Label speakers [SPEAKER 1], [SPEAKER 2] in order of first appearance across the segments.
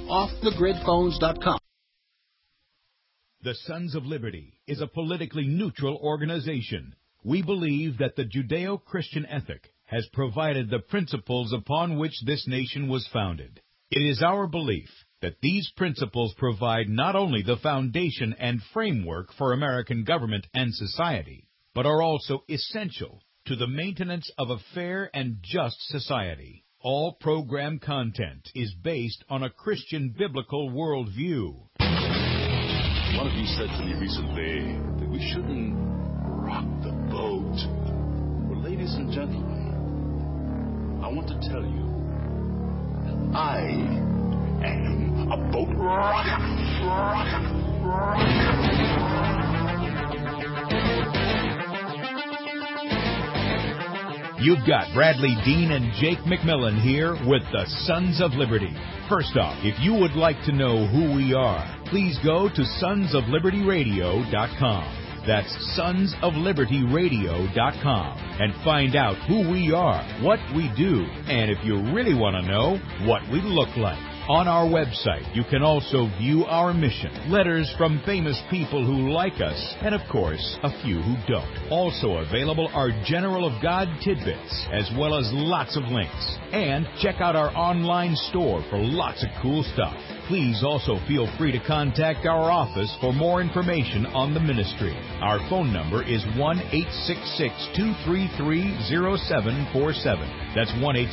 [SPEAKER 1] offthegridphones.com.
[SPEAKER 2] The Sons of Liberty is a politically neutral organization. We believe that the Judeo-Christian ethic has provided the principles upon which this nation was founded. It is our belief that these principles provide not only the foundation and framework for American government and society, but are also essential to the maintenance of a fair and just society. All program content is based on a Christian biblical worldview.
[SPEAKER 3] One of you said to me recently that we shouldn't rock the boat. Well, ladies and gentlemen, I want to tell you that I am a boat rocker.
[SPEAKER 2] You've got Bradley Dean and Jake McMillan here with the Sons of Liberty. First off, if you would like to know who we are, please go to sonsoflibertyradio.com. That's sonsoflibertyradio.com and find out who we are, what we do, and if you really want to know, what we look like. On our website, you can also view our mission, letters from famous people who like us, and of course, a few who don't. Also available are General of God tidbits, as well as lots of links. And check out our online store for lots of cool stuff. Please also feel free to contact our office for more information on the ministry. Our phone number is 1-866-233-0747. That's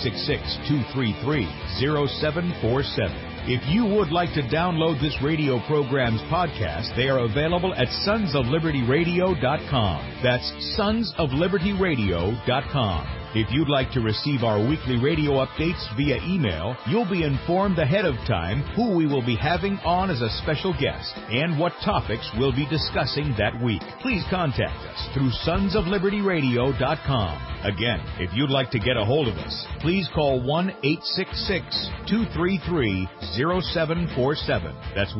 [SPEAKER 2] 1-866-233-0747. If you would like to download this radio program's podcast, they are available at sonsoflibertyradio.com. That's sonsoflibertyradio.com. If you'd like to receive our weekly radio updates via email, you'll be informed ahead of time who we will be having on as a special guest and what topics we'll be discussing that week. Please contact us through sonsoflibertyradio.com. Again, if you'd like to get a hold of us, please call 1-866-233-0747. That's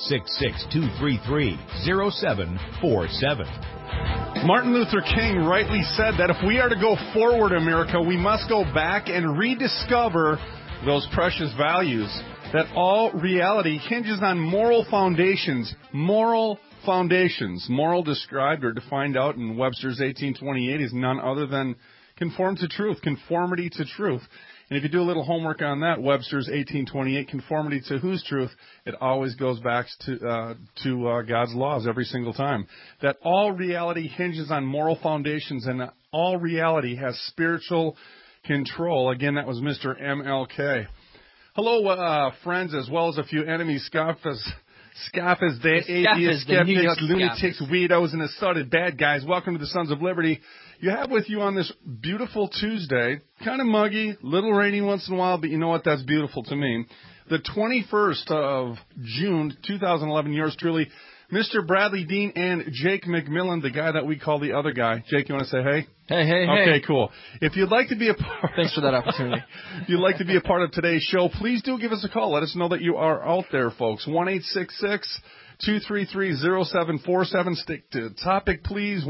[SPEAKER 2] 1-866-233-0747.
[SPEAKER 4] Martin Luther King rightly said that if we are to go forward, America, we must go back and rediscover those precious values. That all reality hinges on moral foundations. Moral foundations. Moral described or defined out in Webster's 1828 is none other than conform to truth, conformity to truth. And if you do a little homework on that, Webster's 1828, conformity to whose truth? It always goes back to God's laws every single time. That all reality hinges on moral foundations and that all reality has spiritual control. Again, that was Mr. MLK. Hello, friends, as well as a few enemies, scoffers, they atheists, skeptics, lunatics, weirdos, and assorted bad guys. Welcome to the Sons of Liberty. You have with you on this beautiful Tuesday, kind of muggy, little rainy once in a while, but you know what? That's beautiful to me. The 21st of June, 2011, yours truly, Mr. Bradley Dean and Jake McMillan, the guy that we call the other guy. Jake, you want to say hey?
[SPEAKER 5] Hey.
[SPEAKER 4] Okay, cool. If you'd like to be a part...
[SPEAKER 5] Thanks for that opportunity.
[SPEAKER 4] If you'd like to be a part of today's show, please do give us a call. Let us know that you are out there, folks. 1-866-233-0747. Stick to the topic, please.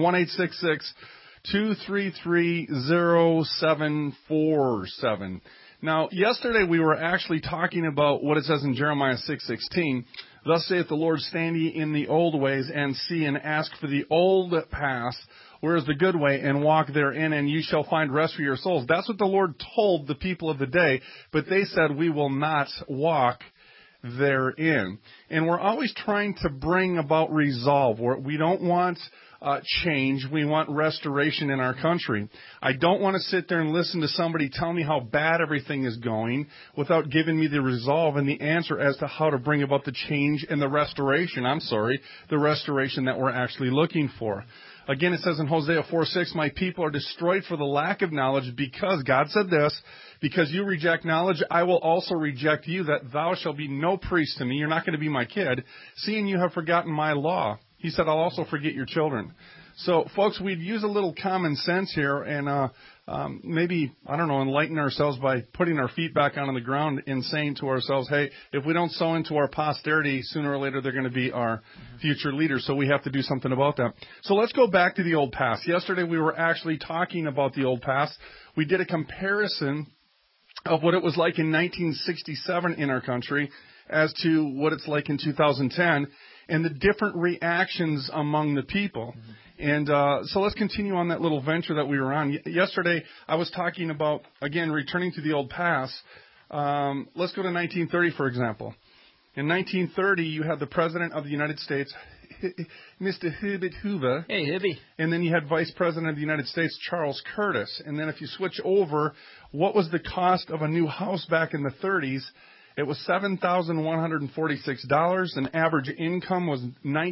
[SPEAKER 4] 1-866-233-0747. Now, yesterday we were actually talking about what it says in Jeremiah 6:16. Thus saith the Lord, stand ye in the old ways, and see, and ask for the old path, where is the good way, and walk therein, and you shall find rest for your souls. That's what the Lord told the people of the day, but they said, we will not walk therein. And we're always trying to bring about resolve. We don't want change. We want restoration in our country. I don't want to sit there and listen to somebody tell me how bad everything is going without giving me the resolve and the answer as to how to bring about the change and the restoration. The restoration that we're actually looking for. Again, it says in Hosea 4:6, my people are destroyed for the lack of knowledge, because God said this, because you reject knowledge, I will also reject you, that thou shalt be no priest to me. You're not going to be my kid, seeing you have forgotten my law. He said, I'll also forget your children. So, folks, we'd use a little common sense here and maybe, enlighten ourselves by putting our feet back on the ground and saying to ourselves, hey, if we don't sow into our posterity, sooner or later they're going to be our future leaders, so we have to do something about that. So let's go back to the old past. Yesterday we were actually talking about the old past. We did a comparison of what it was like in 1967 in our country as to what it's like in 2010 and the different reactions among the people. And so let's continue on that little venture that we were on. Yesterday, I was talking about, again, returning to the old past. Let's go to 1930, for example. In 1930, you had the President of the United States, Mr. Herbert Hoover.
[SPEAKER 1] Hey, Hibby.
[SPEAKER 4] And then you had Vice President of the United States, Charles Curtis. And then if you switch over, what was the cost of a new house back in the 30s? It was $7,146. An average income was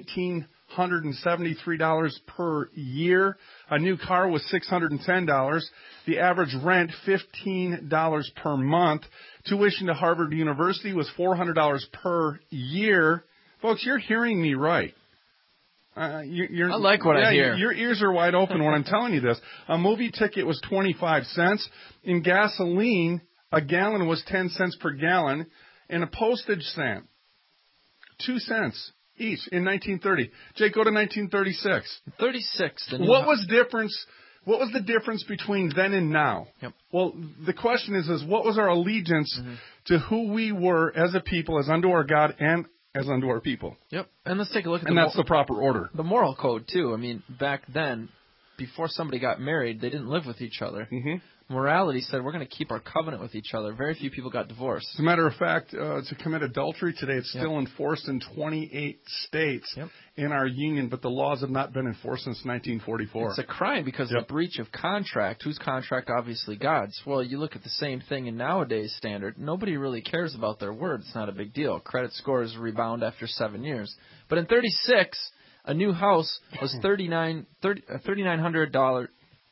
[SPEAKER 4] $1,973 per year. A new car was $610. The average rent, $15 per month. Tuition to Harvard University was $400 per year. Folks, you're hearing me right.
[SPEAKER 1] I like what I hear.
[SPEAKER 4] Your ears are wide open when I'm telling you this. A movie ticket was 25 cents. In gasoline, a gallon was 10 cents per gallon. And a postage stamp, 2 cents each in 1930. Jake, go to 1936.
[SPEAKER 1] 36.
[SPEAKER 4] What was the difference between then and now?
[SPEAKER 1] Yep.
[SPEAKER 4] Well, the question is what was our allegiance to who we were as a people, as unto our God and as unto our people?
[SPEAKER 1] Yep. And let's take a look at
[SPEAKER 4] that's the proper order.
[SPEAKER 1] The moral code, too. I mean, back then, before somebody got married, they didn't live with each other.
[SPEAKER 4] Mm-hmm.
[SPEAKER 1] Morality said we're going to keep our covenant with each other. Very few people got divorced.
[SPEAKER 4] As a matter of fact, to commit adultery today, it's still enforced in 28 states in our union, but the laws have not been enforced since 1944.
[SPEAKER 1] It's a crime because of a breach of contract. Whose contract? Obviously God's. Well, you look at the same thing in nowadays standard. Nobody really cares about their word. It's not a big deal. Credit scores rebound after 7 years. But in 36, a new house was $3,925.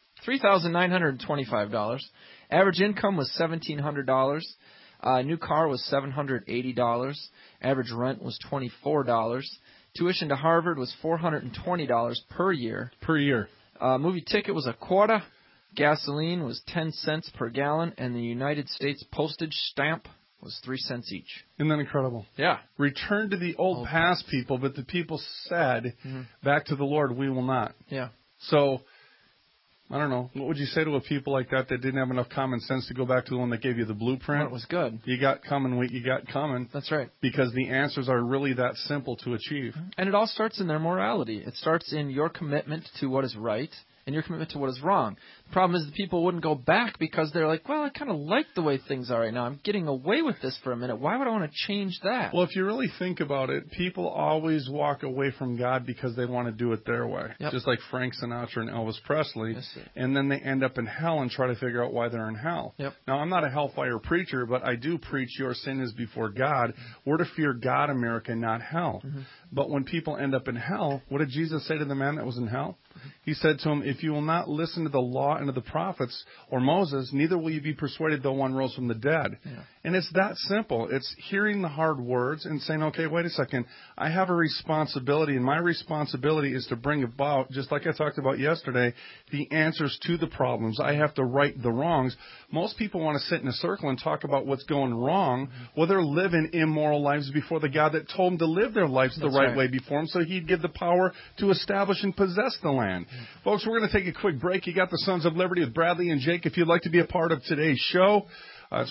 [SPEAKER 1] Average income was $1,700. New car was $780. Average rent was $24. Tuition to Harvard was $420 per year.
[SPEAKER 4] Per year.
[SPEAKER 1] Movie ticket was $0.25. Gasoline was 10 cents per gallon, and the United States postage stamp was 3 cents each.
[SPEAKER 4] Isn't that incredible?
[SPEAKER 1] Yeah.
[SPEAKER 4] Return to the old past, people, but the people said, back to the Lord, we will not.
[SPEAKER 1] Yeah.
[SPEAKER 4] So, I don't know. What would you say to a people like that didn't have enough common sense to go back to the one that gave you the blueprint?
[SPEAKER 1] Well, it was good.
[SPEAKER 4] You got coming what you got coming.
[SPEAKER 1] That's right.
[SPEAKER 4] Because the answers are really that simple to achieve.
[SPEAKER 1] And it all starts in their morality. It starts in your commitment to what is right and your commitment to what is wrong. The problem is the people wouldn't go back because they're like, well, I kind of like the way things are right now. I'm getting away with this for a minute. Why would I want to change that?
[SPEAKER 4] Well, if you really think about it, people always walk away from God because they want to do it their way.
[SPEAKER 1] Yep.
[SPEAKER 4] Just like Frank Sinatra and Elvis Presley.
[SPEAKER 1] Yes, sir.
[SPEAKER 4] And then they end up in hell and try to figure out why they're in hell.
[SPEAKER 1] Yep.
[SPEAKER 4] Now, I'm not a hellfire preacher, but I do preach your sin is before God. We're to fear God, America, not hell. But when people end up in hell, what did Jesus say to the man that was in hell? He said to him, if you will not listen to the law and to the prophets or Moses, neither will you be persuaded though one rose from the dead. Yeah. And it's that simple. It's hearing the hard words and saying, okay, wait a second. I have a responsibility, and my responsibility is to bring about, just like I talked about yesterday, the answers to the problems. I have to right the wrongs. Most people want to sit in a circle and talk about what's going wrong. Well, they're living immoral lives before the God that told them to live their lives the right way before him, so he'd give the power to establish and possess the land. Folks, we're going to take a quick break. You got the Sons of Liberty with Bradley and Jake. If you'd like to be a part of today's show, it's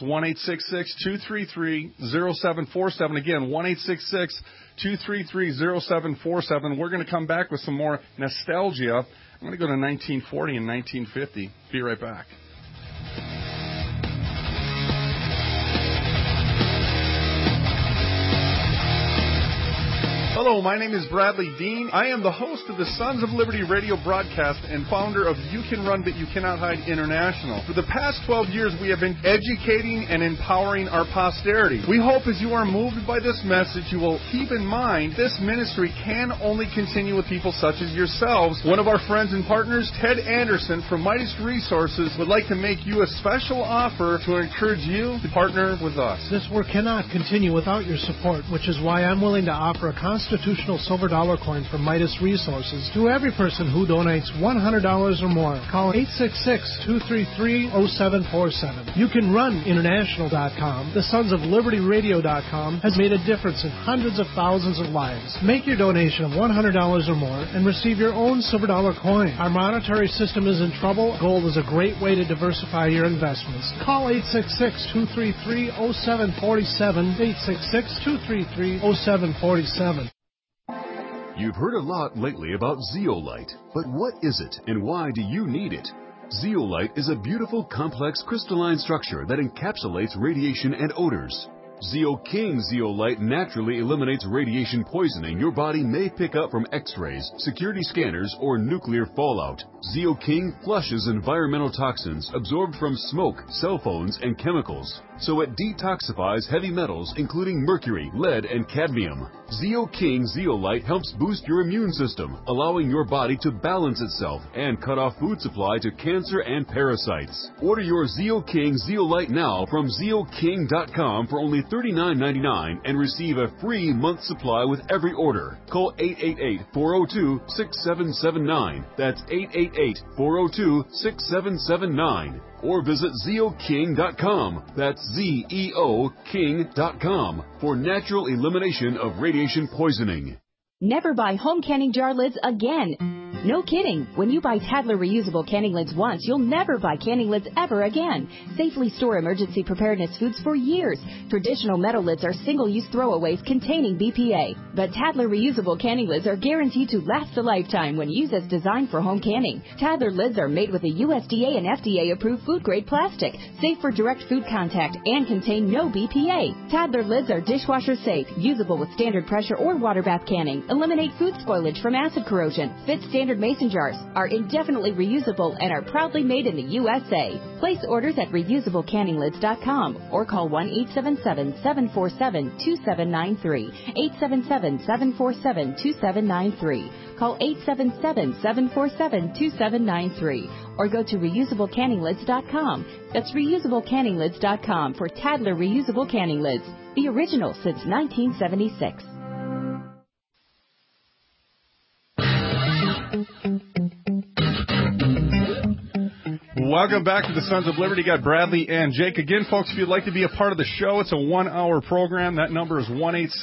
[SPEAKER 4] 1-866-233-0747. Again, 1-866-233-0747. We're going to come back with some more nostalgia. I'm going to go to 1940 and 1950. Be right back. Hello, my name is Bradley Dean. I am the host of the Sons of Liberty radio broadcast and founder of You Can Run But You Cannot Hide International. For the past 12 years, we have been educating and empowering our posterity. We hope as you are moved by this message, you will keep in mind this ministry can only continue with people such as yourselves. One of our friends and partners, Ted Anderson from Midas Resources, would like to make you a special offer to encourage you to partner with us.
[SPEAKER 5] This work cannot continue without your support, which is why I'm willing to offer a constant institutional silver dollar coin from Midas Resources to every person who donates $100 or more. Call 866-233-0747. You can run international.com. The Sons of Liberty Radio.com has made a difference in hundreds of thousands of lives. Make your donation of $100 or more and receive your own silver dollar coin. Our monetary system is in trouble. Gold is a great way to diversify your investments. Call 866-233-0747. 866-233-0747.
[SPEAKER 6] You've heard a lot lately about Zeolite, but what is it and why do you need it? Zeolite is a beautiful, complex crystalline structure that encapsulates radiation and odors. ZeoKing Zeolite naturally eliminates radiation poisoning your body may pick up from X-rays, security scanners, or nuclear fallout. ZeoKing flushes environmental toxins absorbed from smoke, cell phones, and chemicals, so it detoxifies heavy metals including mercury, lead, and cadmium. ZeoKing Zeolite helps boost your immune system, allowing your body to balance itself and cut off food supply to cancer and parasites. Order your ZeoKing Zeolite now from ZeoKing.com for only $39.99 and receive a free month supply with every order. Call 888-402-6779. That's 888-402-6779. Or visit ZeoKing.com. That's ZeoKing.com for natural elimination of radiation poisoning.
[SPEAKER 7] Never buy home canning jar lids again. No kidding. When you buy Tadler reusable canning lids once, you'll never buy canning lids ever again. Safely store emergency preparedness foods for years. Traditional metal lids are single-use throwaways containing BPA. But Tadler reusable canning lids are guaranteed to last a lifetime when used as designed for home canning. Tadler lids are made with a USDA and FDA-approved food-grade plastic, safe for direct food contact, and contain no BPA. Tadler lids are dishwasher safe, usable with standard pressure or water bath canning, eliminate food spoilage from acid corrosion, fit standard mason jars, are indefinitely reusable, and are proudly made in the USA. Place orders at reusablecanninglids.com or call 1-877-747-2793. 877-747-2793. Call 877-747-2793 or go to reusablecanninglids.com. That's reusablecanninglids.com for Tadler reusable canning lids, the original since 1976.
[SPEAKER 4] Welcome back to the Sons of Liberty. Got Bradley and Jake. Again, folks, if you'd like to be a part of the show, it's a 1-hour program. That number is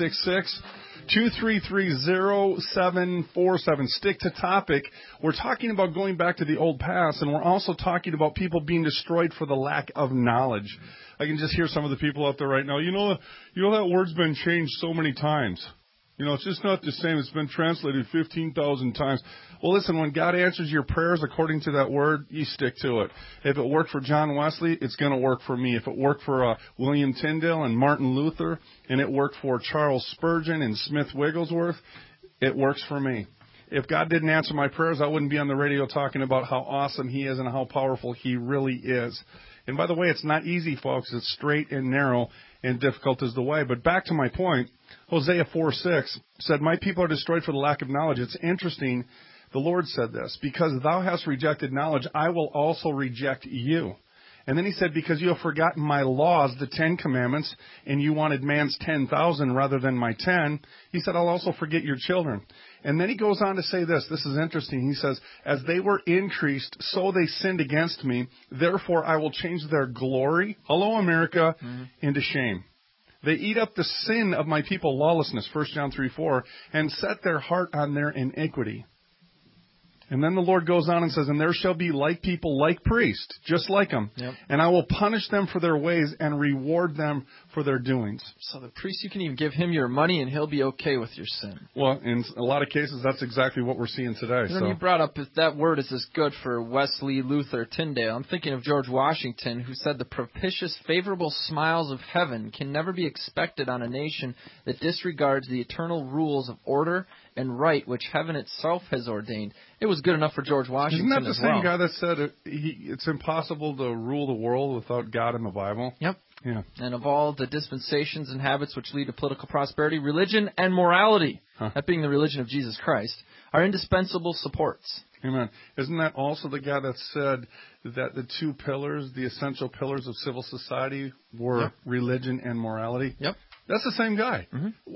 [SPEAKER 4] 1-866-233-0747. Stick to topic. We're talking about going back to the old past, and we're also talking about people being destroyed for the lack of knowledge. I can just hear some of the people out there right now. You know that word's been changed so many times. It's just not the same. It's been translated 15,000 times. Well, listen, when God answers your prayers according to that word, you stick to it. If it worked for John Wesley, it's going to work for me. If it worked for William Tyndale and Martin Luther, and it worked for Charles Spurgeon and Smith Wigglesworth, it works for me. If God didn't answer my prayers, I wouldn't be on the radio talking about how awesome He is and how powerful He really is. And by the way, it's not easy, folks. It's straight and narrow, and difficult is the way. But back to my point, Hosea 4:6 said, "My people are destroyed for the lack of knowledge." It's interesting. The Lord said this, "Because thou hast rejected knowledge, I will also reject you." And then He said, "Because you have forgotten my laws, the 10 commandments, and you wanted man's 10,000 rather than my 10, He said, I'll also forget your children." And then He goes on to say this. This is interesting. He says, "As they were increased, so they sinned against me. Therefore, I will change their glory," hello, America, "into shame. They eat up the sin of my people, lawlessness," 1 John 3:4, "and set their heart on their iniquity." And then the Lord goes on and says, "And there shall be like people, like priests," just like them. Yep. "And I will punish them for their ways and reward them for their doings."
[SPEAKER 1] So the priest, you can even give him your money and he'll be okay with your sin.
[SPEAKER 4] Well, in a lot of cases, that's exactly what we're seeing today.
[SPEAKER 1] So you brought up that word is as good for Wesley, Luther, Tyndale. I'm thinking of George Washington, who said the propitious, favorable smiles of heaven can never be expected on a nation that disregards the eternal rules of order and right which heaven itself has ordained. It was good enough for George Washington.
[SPEAKER 4] Isn't that the same
[SPEAKER 1] well.
[SPEAKER 4] guy that said it's impossible to rule the world without God in the Bible?
[SPEAKER 1] Yep.
[SPEAKER 4] Yeah.
[SPEAKER 1] And of all the dispensations and habits which lead to political prosperity, religion and morality, that being the religion of Jesus Christ, are indispensable supports.
[SPEAKER 4] Amen. Isn't that also the guy that said that the two pillars, the essential pillars of civil society, were religion and morality?
[SPEAKER 1] Yep.
[SPEAKER 4] That's the same guy.
[SPEAKER 1] Mm-hmm.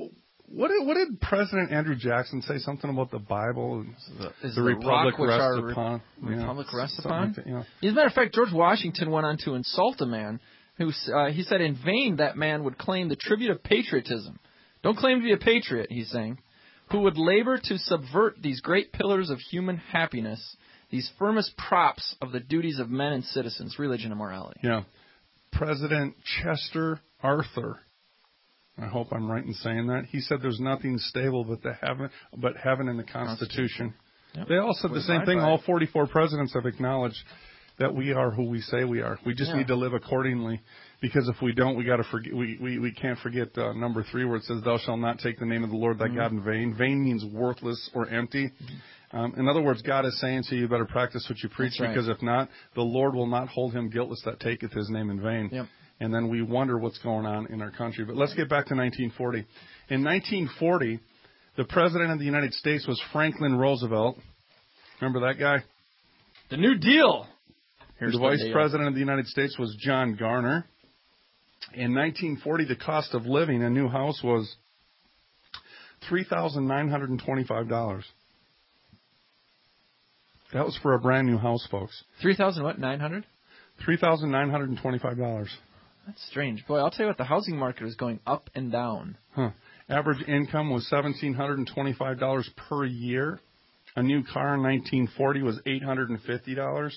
[SPEAKER 4] What did President Andrew Jackson say? Something about the Bible?
[SPEAKER 1] Is
[SPEAKER 4] the
[SPEAKER 1] rock
[SPEAKER 4] Republic
[SPEAKER 1] which
[SPEAKER 4] rests
[SPEAKER 1] our
[SPEAKER 4] upon.
[SPEAKER 1] Republic rests
[SPEAKER 4] Something
[SPEAKER 1] upon?
[SPEAKER 4] like that, yeah.
[SPEAKER 1] As a matter of fact, George Washington went on to insult a man who he said in vain that man would claim the tribute of patriotism. Don't claim to be a patriot, he's saying, who would labor to subvert these great pillars of human happiness, these firmest props of the duties of men and citizens, religion and morality.
[SPEAKER 4] Yeah. President Chester Arthur, I hope I'm right in saying that, he said there's nothing stable but heaven and the Constitution. Yep. They all said the same thing. All 44 presidents have acknowledged that we are who we say we are. We just need to live accordingly, because if we don't, we got to forget. We can't forget number 3, where it says, "Thou shalt not take the name of the Lord thy God in vain." Vain means worthless or empty. In other words, God is saying to you, better practice what you preach, because if not, the Lord will not hold him guiltless that taketh his name in vain.
[SPEAKER 1] Yep.
[SPEAKER 4] And then we wonder what's going on in our country. But let's get back to 1940. In 1940, the President of the United States was Franklin Roosevelt. Remember that guy?
[SPEAKER 1] The New Deal.
[SPEAKER 4] The Vice President of the United States was John Garner. In 1940, the cost of living a new house was $3,925. That was for a brand new house, folks.
[SPEAKER 1] 3,000 what? 900?
[SPEAKER 4] $3,925.
[SPEAKER 1] That's strange. Boy, I'll tell you what, the housing market is going up and down.
[SPEAKER 4] Average income was $1,725 per year. A new car in 1940 was $850.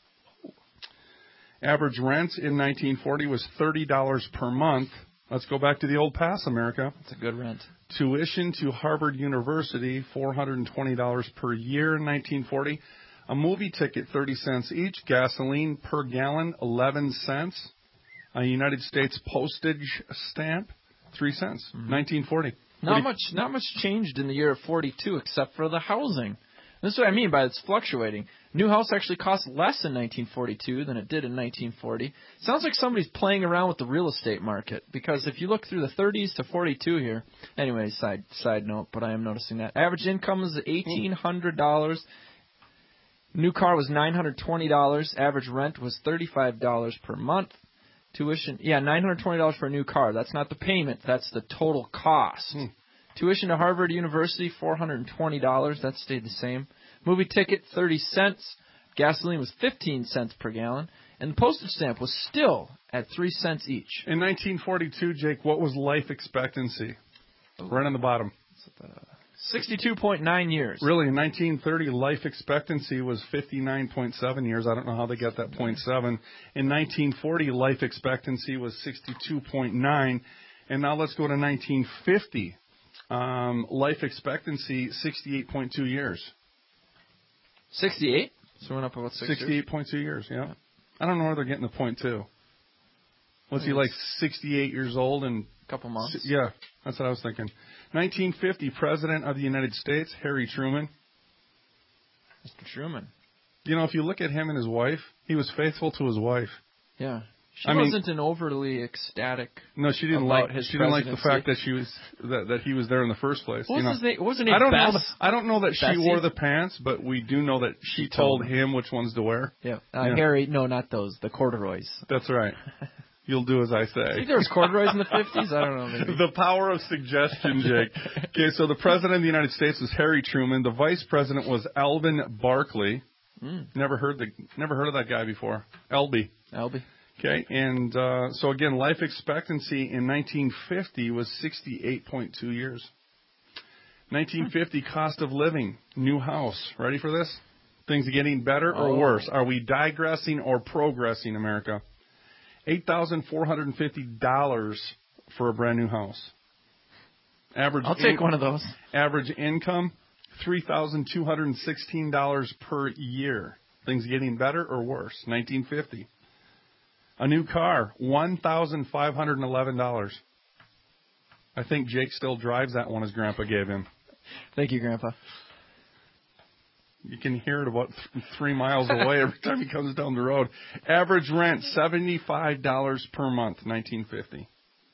[SPEAKER 4] Average rent in 1940 was $30 per month. Let's go back to the old pass, America.
[SPEAKER 1] That's a good rent.
[SPEAKER 4] Tuition to Harvard University, $420 per year in 1940. A movie ticket, 30 cents each. Gasoline per gallon, 11 cents. A United States postage stamp, 3 cents. 1940.
[SPEAKER 1] Not much changed in the year of 42 except for the housing. This is what I mean by it's fluctuating. New house actually cost less in 1942 than it did in 1940. Sounds like somebody's playing around with the real estate market, because if you look through the 30s to 42 here, anyway, side note, but I am noticing that. Average income is $1,800. New car was $920. Average rent was $35 per month. Tuition, $920 for a new car. That's not the payment. That's the total cost. Tuition to Harvard University, $420. That stayed the same. Movie ticket, 30 cents. Gasoline was 15 cents per gallon. And the postage stamp was still at 3 cents each.
[SPEAKER 4] In 1942, Jake, what was life expectancy? Right on the bottom.
[SPEAKER 1] 62.9 years.
[SPEAKER 4] Really, in 1930, life expectancy was 59.7 years. I don't know how they got that 0.7. In 1940, life expectancy was 62.9. And now let's go to 1950. Life expectancy, 68.2 years.
[SPEAKER 1] 68? So we went up about 6 years.
[SPEAKER 4] 68.2 years, yeah. I don't know where they're getting the 0.2. Was he like 68 years old and
[SPEAKER 1] a couple months?
[SPEAKER 4] Yeah, that's what I was thinking. 1950, President of the United States, Harry Truman.
[SPEAKER 1] Mr. Truman.
[SPEAKER 4] You know, if you look at him and his wife, he was faithful to his wife.
[SPEAKER 1] Yeah. She wasn't an overly ecstatic.
[SPEAKER 4] No, she didn't like the fact that she was that he was there in the first place.
[SPEAKER 1] What was his name? Wasn't he?
[SPEAKER 4] I don't know that she wore the pants, but we do know that she told him which ones to wear.
[SPEAKER 1] Yeah. Harry, no, not those. The corduroys.
[SPEAKER 4] That's right. You'll do as I say.
[SPEAKER 1] I think there was corduroys in the 50s. I don't know. Maybe.
[SPEAKER 4] The power of suggestion, Jake. Okay, so the President of the United States was Harry Truman. The Vice President was Alvin Barkley. Never heard of that guy before. Albie. Okay, and so again, life expectancy in 1950 was 68.2 years. 1950, cost of living, new house. Ready for this? Things getting better or worse? Are we digressing or progressing, America? $8,450 for a brand new house.
[SPEAKER 1] I'll take one of those.
[SPEAKER 4] Average income, $3,216 per year. Things getting better or worse? 1950. A new car, $1,511. I think Jake still drives that one his grandpa gave him.
[SPEAKER 1] Thank you, Grandpa.
[SPEAKER 4] You can hear it about 3 miles away every time he comes down the road. Average rent, $75 per month, 1950.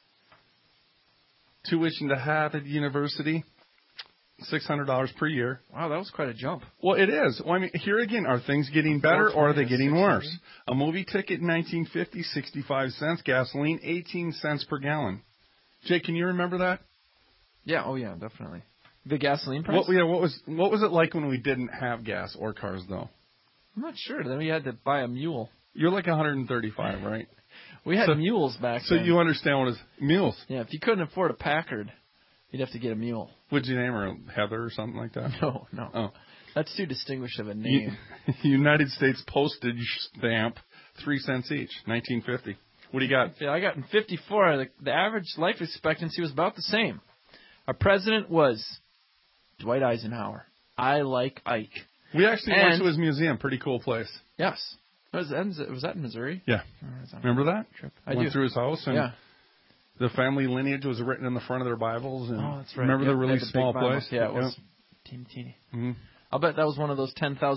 [SPEAKER 4] Tuition to Harvard University, $600 per year.
[SPEAKER 1] Wow, that was quite a jump.
[SPEAKER 4] Well, it is. Well, I mean, here again, are things getting better or are they getting worse? A movie ticket in 1950, 65 cents. Gasoline, 18 cents per gallon. Jake, can you remember that?
[SPEAKER 1] Yeah, oh yeah, definitely. The gasoline price?
[SPEAKER 4] What was it like when we didn't have gas or cars, though?
[SPEAKER 1] I'm not sure. Then we had to buy a mule.
[SPEAKER 4] You're like 135, right?
[SPEAKER 1] We had mules back
[SPEAKER 4] so
[SPEAKER 1] then.
[SPEAKER 4] So you understand what is mules?
[SPEAKER 1] Yeah, if you couldn't afford a Packard, you'd have to get a mule.
[SPEAKER 4] Would you name her Heather or something like that?
[SPEAKER 1] No.
[SPEAKER 4] Oh.
[SPEAKER 1] That's too distinguished of a name.
[SPEAKER 4] United States postage stamp, 3 cents each, 1950. What do you got?
[SPEAKER 1] Yeah, I got in 54. The average life expectancy was about the same. Our president was Dwight Eisenhower. I like Ike.
[SPEAKER 4] We actually went to his museum. Pretty cool place.
[SPEAKER 1] Yes. Was that in Missouri?
[SPEAKER 4] Yeah. Remember that?
[SPEAKER 1] Trip.
[SPEAKER 4] I went through his house, and the family lineage was written in the front of their Bibles. And
[SPEAKER 1] that's right.
[SPEAKER 4] Remember the really small place?
[SPEAKER 1] Yeah, it was teeny. Mm-hmm. I'll bet that was one of those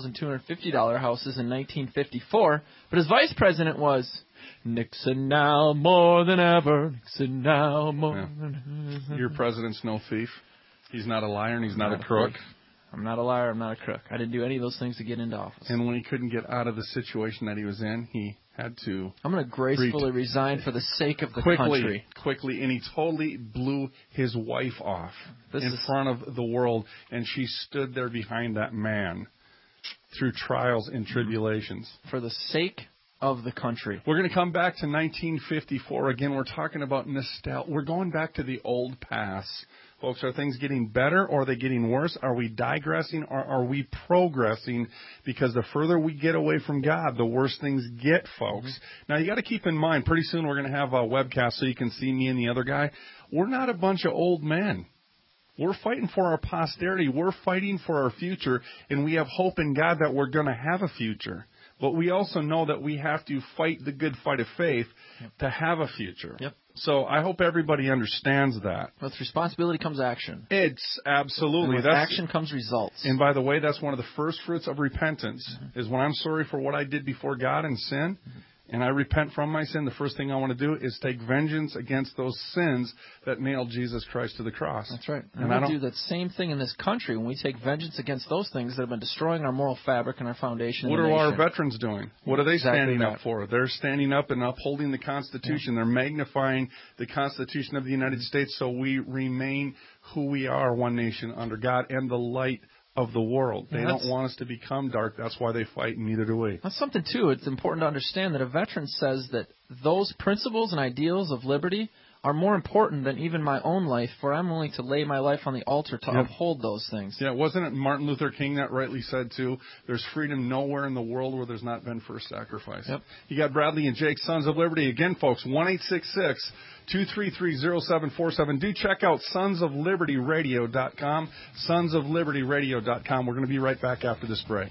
[SPEAKER 1] $10,250 houses in 1954. But his vice president was Nixon now more than ever. Nixon now more than ever.
[SPEAKER 4] Your president's no thief. He's not a liar and he's not a crook.
[SPEAKER 1] I'm not a liar. I'm not a crook. I didn't do any of those things to get into office.
[SPEAKER 4] And when he couldn't get out of the situation that he was in, he had to...
[SPEAKER 1] I'm going to gracefully resign for the sake of the country.
[SPEAKER 4] Quickly, and he totally blew his wife off in front of the world, and she stood there behind that man through trials and tribulations.
[SPEAKER 1] For the sake of the country.
[SPEAKER 4] We're going to come back to 1954. Again, we're talking about nostalgia. We're going back to the old past. Folks, are things getting better or are they getting worse? Are we digressing or are we progressing? Because the further we get away from God, the worse things get, folks. Mm-hmm. Now, you got to keep in mind, pretty soon we're going to have a webcast so you can see me and the other guy. We're not a bunch of old men. We're fighting for our posterity. We're fighting for our future, and we have hope in God that we're going to have a future. But we also know that we have to fight the good fight of faith to have a future.
[SPEAKER 1] Yep.
[SPEAKER 4] So I hope everybody understands that.
[SPEAKER 1] With responsibility comes action.
[SPEAKER 4] It's absolutely.
[SPEAKER 1] And with action comes results.
[SPEAKER 4] And by the way, that's one of the first fruits of repentance, is when I'm sorry for what I did before God and sin, and I repent from my sin, the first thing I want to do is take vengeance against those sins that nailed Jesus Christ to the cross.
[SPEAKER 1] That's right. And we'll do that same thing in this country when we take vengeance against those things that have been destroying our moral fabric and our foundation.
[SPEAKER 4] What are our veterans doing? What are they standing up for? They're standing up and upholding the Constitution. Yeah. They're magnifying the Constitution of the United States so we remain who we are, one nation under God and the light of the world. They don't want us to become dark. That's why they fight, and neither do we.
[SPEAKER 1] That's something, too. It's important to understand that a veteran says that those principles and ideals of liberty are more important than even my own life, for I'm willing to lay my life on the altar to uphold those things.
[SPEAKER 4] Yeah, wasn't it Martin Luther King that rightly said, too, there's freedom nowhere in the world where there's not been first sacrifice. Yep. You got Bradley and Jake, Sons of Liberty. Again, folks, 1-866-233-0747. Do check out sonsoflibertyradio.com, sonsoflibertyradio.com. We're going to be right back after this break.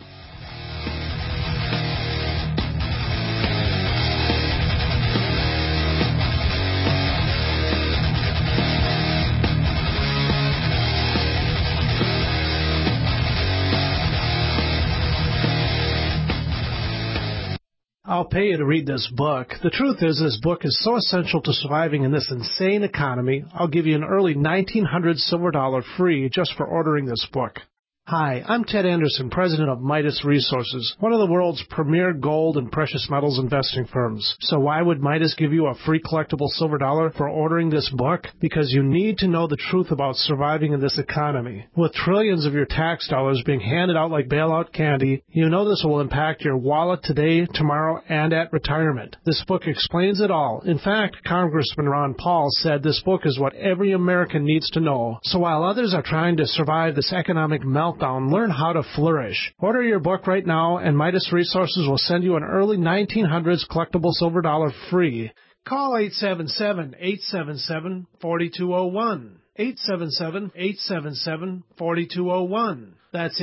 [SPEAKER 5] I'll pay you to read this book. The truth is, this book is so essential to surviving in this insane economy, I'll give you an early 1900 silver dollar free just for ordering this book. Hi, I'm Ted Anderson, president of Midas Resources, one of the world's premier gold and precious metals investing firms. So why would Midas give you a free collectible silver dollar for ordering this book? Because you need to know the truth about surviving in this economy. With trillions of your tax dollars being handed out like bailout candy, you know this will impact your wallet today, tomorrow, and at retirement. This book explains it all. In fact, Congressman Ron Paul said this book is what every American needs to know. So while others are trying to survive this economic meltdown, learn how to flourish. Order your book right now, and Midas Resources will send you an early 1900s collectible silver dollar free. Call 877-877-4201. 877-877-4201. That's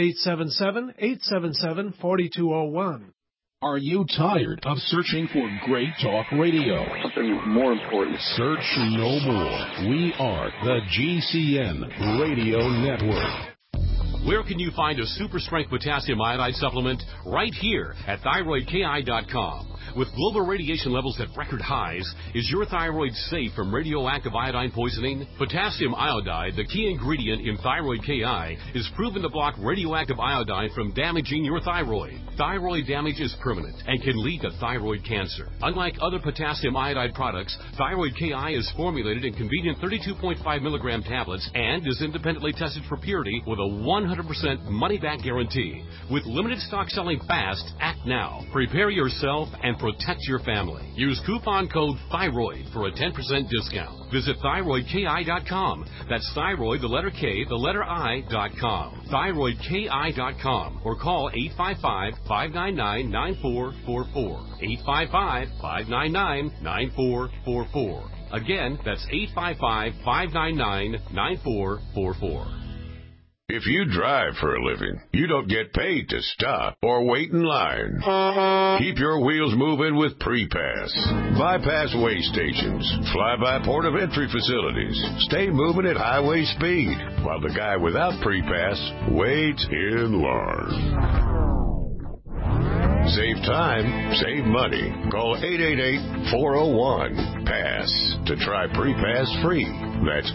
[SPEAKER 5] 877-877-4201.
[SPEAKER 8] Are you tired of searching for great talk radio?
[SPEAKER 3] Something more important.
[SPEAKER 8] Search no more. We are the GCN Radio Network. Where can you find a super strength potassium iodide supplement? Right here at thyroidki.com. With global radiation levels at record highs, is your thyroid safe from radioactive iodine poisoning? Potassium iodide, the key ingredient in Thyroid KI, is proven to block radioactive iodine from damaging your thyroid. Thyroid damage is permanent and can lead to thyroid cancer. Unlike other potassium iodide products, Thyroid KI is formulated in convenient 32.5 milligram tablets and is independently tested for purity with a 100% money-back guarantee. With limited stock selling fast, act now. Prepare yourself and protect your family. Use coupon code THYROID for a 10% discount. Visit thyroidki.com. That's thyroid, the letter K, the letter I.com. Thyroidki.com or call 855-599-9444. 855-599-9444. Again, that's 855-599-9444.
[SPEAKER 9] If you drive for a living, you don't get paid to stop or wait in line. Keep your wheels moving with Pre-Pass. Bypass way stations, fly-by port of entry facilities. Stay moving at highway speed, while the guy without Pre-Pass waits in line. Save time, save money. Call 888-401-PASS to try Pre-Pass free. That's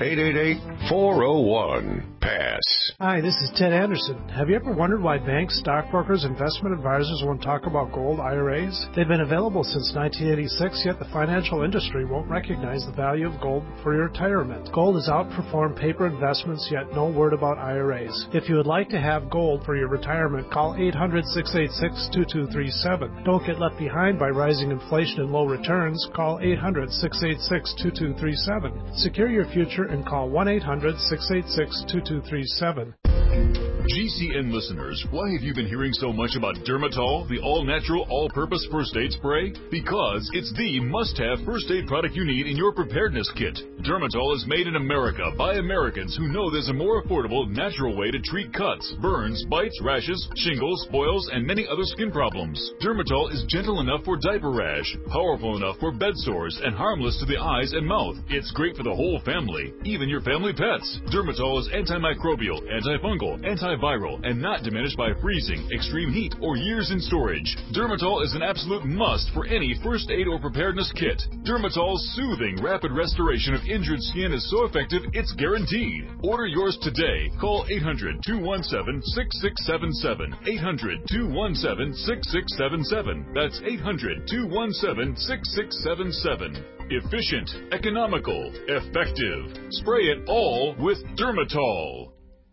[SPEAKER 9] 888-401-PASS.
[SPEAKER 5] Hi, this is Ted Anderson. Have you ever wondered why banks, stockbrokers, investment advisors won't talk about gold IRAs? They've been available since 1986, yet the financial industry won't recognize the value of gold for your retirement. Gold has outperformed paper investments, yet no word about IRAs. If you would like to have gold for your retirement, call 800-686-2237. Don't get left behind by rising inflation and low returns. Call 800-686-2237. Secure your future and call 1-800-686-2237.
[SPEAKER 10] GCN listeners, why have you been hearing so much about Dermatol, the all-natural, all-purpose first aid spray? Because it's the must-have first aid product you need in your preparedness kit. Dermatol is made in America by Americans who know there's a more affordable, natural way to treat cuts, burns, bites, rashes, shingles, boils, and many other skin problems. Dermatol is gentle enough for diaper rash, powerful enough for bed sores, and harmless to the eyes and mouth. It's great for the whole family, even your family pets. Dermatol is antimicrobial, antifungal, antiviral, and not diminished by freezing, extreme heat, or years in storage. Dermatol is an absolute must for any first aid or preparedness kit. Dermatol's soothing, rapid restoration of injured skin is so effective, it's guaranteed. Order yours today. Call 800-217-6677. 800-217-6677. That's 800-217-6677. Efficient, economical, effective. Spray it all with Dermatol.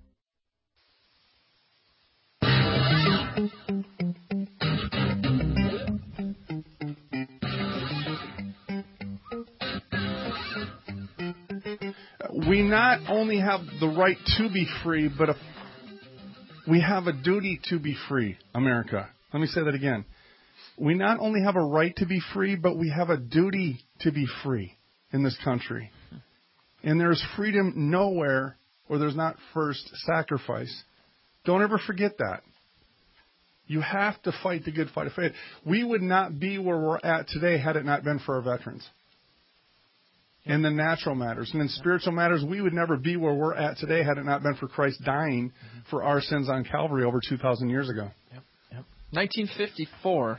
[SPEAKER 4] We not only have the right to be free, but we have a duty to be free, America. Let me say that again. We not only have a right to be free, but we have a duty to be free in this country. And there's freedom nowhere where there's not first sacrifice. Don't ever forget that. You have to fight the good fight of faith. We would not be where we're at today had it not been for our veterans. In the natural matters. And in spiritual matters, we would never be where we're at today had it not been for Christ dying for our sins on Calvary over 2,000 years ago.
[SPEAKER 1] Yep. 1954.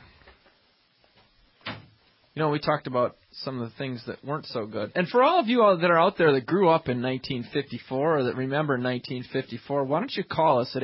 [SPEAKER 1] You know, we talked about some of the things that weren't so good. And for all of you that are out there that grew up in 1954 or that remember 1954, why don't you call us at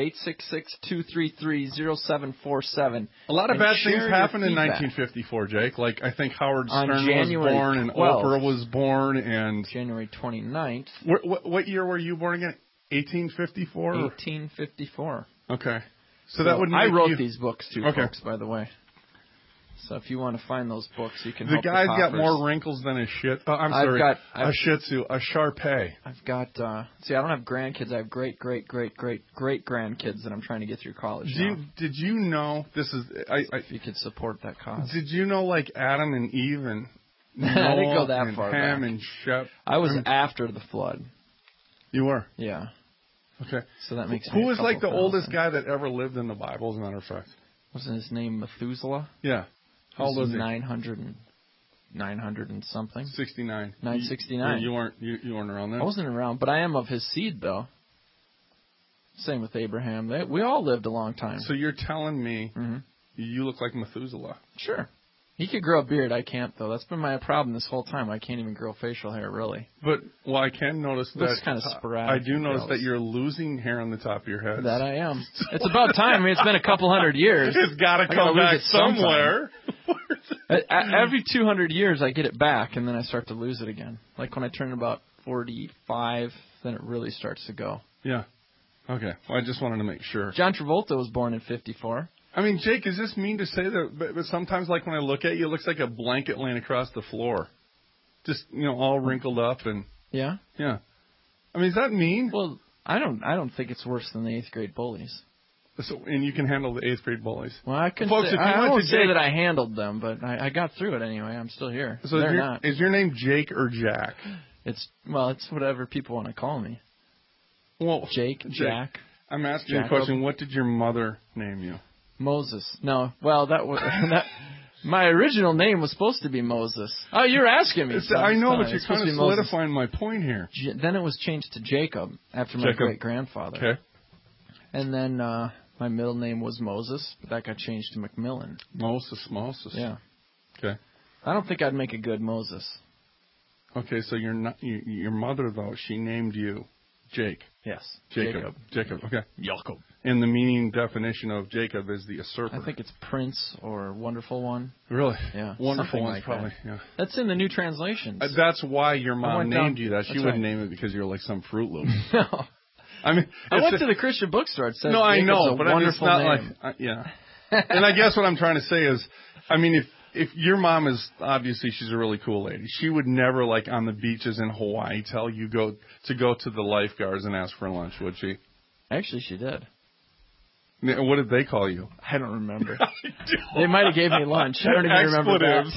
[SPEAKER 1] 866-233-0747.
[SPEAKER 4] A lot of bad things happened in 1954, Jake. Like, I think Howard Stern was born and Oprah was born. And
[SPEAKER 1] January 29th.
[SPEAKER 4] What year were you born again? 1854?
[SPEAKER 1] 1854.
[SPEAKER 4] Okay. So that would make
[SPEAKER 1] I wrote these books too,
[SPEAKER 4] okay,
[SPEAKER 1] folks, by the way. So if you want to find those books, you can
[SPEAKER 4] The
[SPEAKER 1] help
[SPEAKER 4] guy's
[SPEAKER 1] the
[SPEAKER 4] got more wrinkles than a shit. A Shih Tzu, a Shar-Pei.
[SPEAKER 1] I've got, see, I don't have grandkids. I have great-great-great-great-great-great-grandkids that I'm trying to get through college now.
[SPEAKER 4] Did you know, this is...
[SPEAKER 1] if you could support that cause.
[SPEAKER 4] Did you know, like, Adam and Eve and
[SPEAKER 1] I didn't go that far
[SPEAKER 4] Ham
[SPEAKER 1] back.
[SPEAKER 4] and Shep?
[SPEAKER 1] I was after the flood.
[SPEAKER 4] You were?
[SPEAKER 1] Yeah.
[SPEAKER 4] Okay.
[SPEAKER 1] So that makes
[SPEAKER 4] Who was, like, the oldest guy that ever lived in the Bible, as a matter of fact?
[SPEAKER 1] Wasn't his name Methuselah?
[SPEAKER 4] Yeah. How old was he?
[SPEAKER 1] 900 and something.
[SPEAKER 4] 69.
[SPEAKER 1] 969.
[SPEAKER 4] You weren't around then?
[SPEAKER 1] I wasn't around, but I am of his seed, though. Same with Abraham. We all lived a long time.
[SPEAKER 4] So you're telling me you look like Methuselah?
[SPEAKER 1] Sure. He could grow a beard. I can't, though. That's been my problem this whole time. I can't even grow facial hair, really.
[SPEAKER 4] But, I can notice that.
[SPEAKER 1] Looks kind of sporadic.
[SPEAKER 4] I do notice that you're losing hair on the top of your head.
[SPEAKER 1] That I am. It's about time. I mean, it's been a couple hundred years.
[SPEAKER 4] It's got to come back somewhere.
[SPEAKER 1] Every 200 years, I get it back, and then I start to lose it again. Like when I turn about 45, then it really starts to go.
[SPEAKER 4] Yeah. Okay. Well, I just wanted to make sure.
[SPEAKER 1] John Travolta was born in 54.
[SPEAKER 4] I mean, Jake, is this mean to say that? But sometimes, like when I look at you, it looks like a blanket laying across the floor, just all wrinkled up and.
[SPEAKER 1] Yeah.
[SPEAKER 4] Yeah. I mean, is that mean?
[SPEAKER 1] Well, I don't think it's worse than the 8th grade bullies.
[SPEAKER 4] So, and you can handle the 8th grade bullies.
[SPEAKER 1] Well, I couldn't.
[SPEAKER 4] Folks,
[SPEAKER 1] I won't say that I handled them, but I got through it anyway. I'm still here.
[SPEAKER 4] So is your name Jake or Jack?
[SPEAKER 1] It's whatever people want to call me.
[SPEAKER 4] Well,
[SPEAKER 1] Jake, Jack.
[SPEAKER 4] I'm asking you a question. What did your mother name you?
[SPEAKER 1] Moses. No. Well, that was my original name was supposed to be Moses. Oh, you're asking me.
[SPEAKER 4] I know, but you're kind of solidifying my point here.
[SPEAKER 1] Then it was changed to Jacob after my great-grandfather.
[SPEAKER 4] Okay.
[SPEAKER 1] And then my middle name was Moses, but that got changed to McMillan.
[SPEAKER 4] Moses.
[SPEAKER 1] Yeah.
[SPEAKER 4] Okay.
[SPEAKER 1] I don't think I'd make a good Moses.
[SPEAKER 4] Okay, so you're not your mother though. She named you Jake.
[SPEAKER 1] Yes.
[SPEAKER 4] Jacob. Okay.
[SPEAKER 1] Jacob.
[SPEAKER 4] And the meaning definition of Jacob is the usurper.
[SPEAKER 1] I think it's Prince or Wonderful One.
[SPEAKER 4] Really?
[SPEAKER 1] Yeah.
[SPEAKER 4] Wonderful One's
[SPEAKER 1] like
[SPEAKER 4] probably.
[SPEAKER 1] That.
[SPEAKER 4] Yeah.
[SPEAKER 1] That's in the new translations.
[SPEAKER 4] That's why your mom named you that. She wouldn't name it because you're like some Fruit Loop.
[SPEAKER 1] No.
[SPEAKER 4] I mean,
[SPEAKER 1] I went to the Christian bookstore. It says
[SPEAKER 4] no, I know, but
[SPEAKER 1] wonderful
[SPEAKER 4] it's not
[SPEAKER 1] name.
[SPEAKER 4] like yeah. And I guess what I'm trying to say is, I mean, if your mom is obviously she's a really cool lady, she would never like on the beaches in Hawaii tell you go to the lifeguards and ask for lunch, would she?
[SPEAKER 1] Actually, she did.
[SPEAKER 4] What did they call you?
[SPEAKER 1] I don't remember. They might have gave me lunch. I don't even remember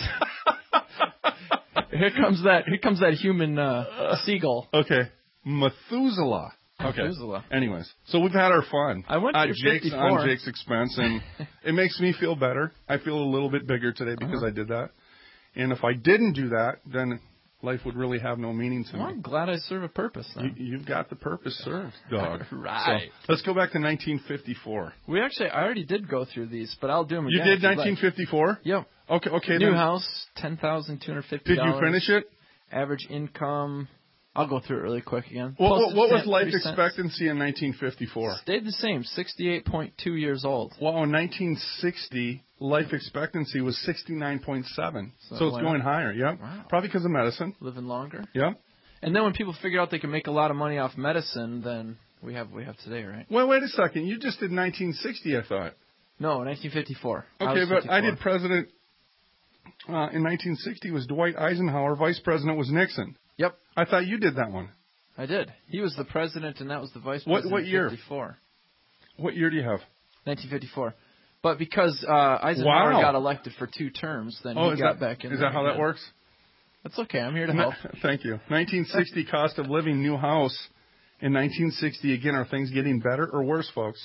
[SPEAKER 1] that. Here comes that human seagull.
[SPEAKER 4] Okay, Methuselah. Okay.
[SPEAKER 1] Methuselah.
[SPEAKER 4] Anyways, so we've had our fun.
[SPEAKER 1] I went to
[SPEAKER 4] Jake's expense, and it makes me feel better. I feel a little bit bigger today because I did that. And if I didn't do that, then life would really have no meaning to me.
[SPEAKER 1] I'm glad I serve a purpose, then.
[SPEAKER 4] You've got the purpose served, dog.
[SPEAKER 1] Right.
[SPEAKER 4] So, let's go back to 1954.
[SPEAKER 1] I already did go through these, but I'll do them again.
[SPEAKER 4] You did 1954?
[SPEAKER 1] Yep.
[SPEAKER 4] Okay.
[SPEAKER 1] New house, $10,250.
[SPEAKER 4] Did you finish it?
[SPEAKER 1] Average income. I'll go through it really quick again.
[SPEAKER 4] What was life expectancy in 1954?
[SPEAKER 1] Stayed the same, 68.2 years old.
[SPEAKER 4] Well, in 1960, life expectancy was 69.7. So it's going higher, yep.
[SPEAKER 1] Wow.
[SPEAKER 4] Probably because of medicine.
[SPEAKER 1] Living longer.
[SPEAKER 4] Yep.
[SPEAKER 1] And then when people figured out they could make a lot of money off medicine, then we have today, right?
[SPEAKER 4] Well, wait a second. You just did 1960, I thought.
[SPEAKER 1] No, 1954.
[SPEAKER 4] Okay, but I did president in 1960 was Dwight Eisenhower. Vice president was Nixon.
[SPEAKER 1] Yep.
[SPEAKER 4] I thought you did that one.
[SPEAKER 1] I did. He was the president, and that was the vice president.
[SPEAKER 4] What year?
[SPEAKER 1] 54.
[SPEAKER 4] What year do you have?
[SPEAKER 1] 1954. But because Eisenhower got elected for 2 terms, then he got back in.
[SPEAKER 4] Is that how that works?
[SPEAKER 1] That's okay. I'm here to help.
[SPEAKER 4] Thank you. 1960 cost of living, new house. In 1960, again, are things getting better or worse, folks?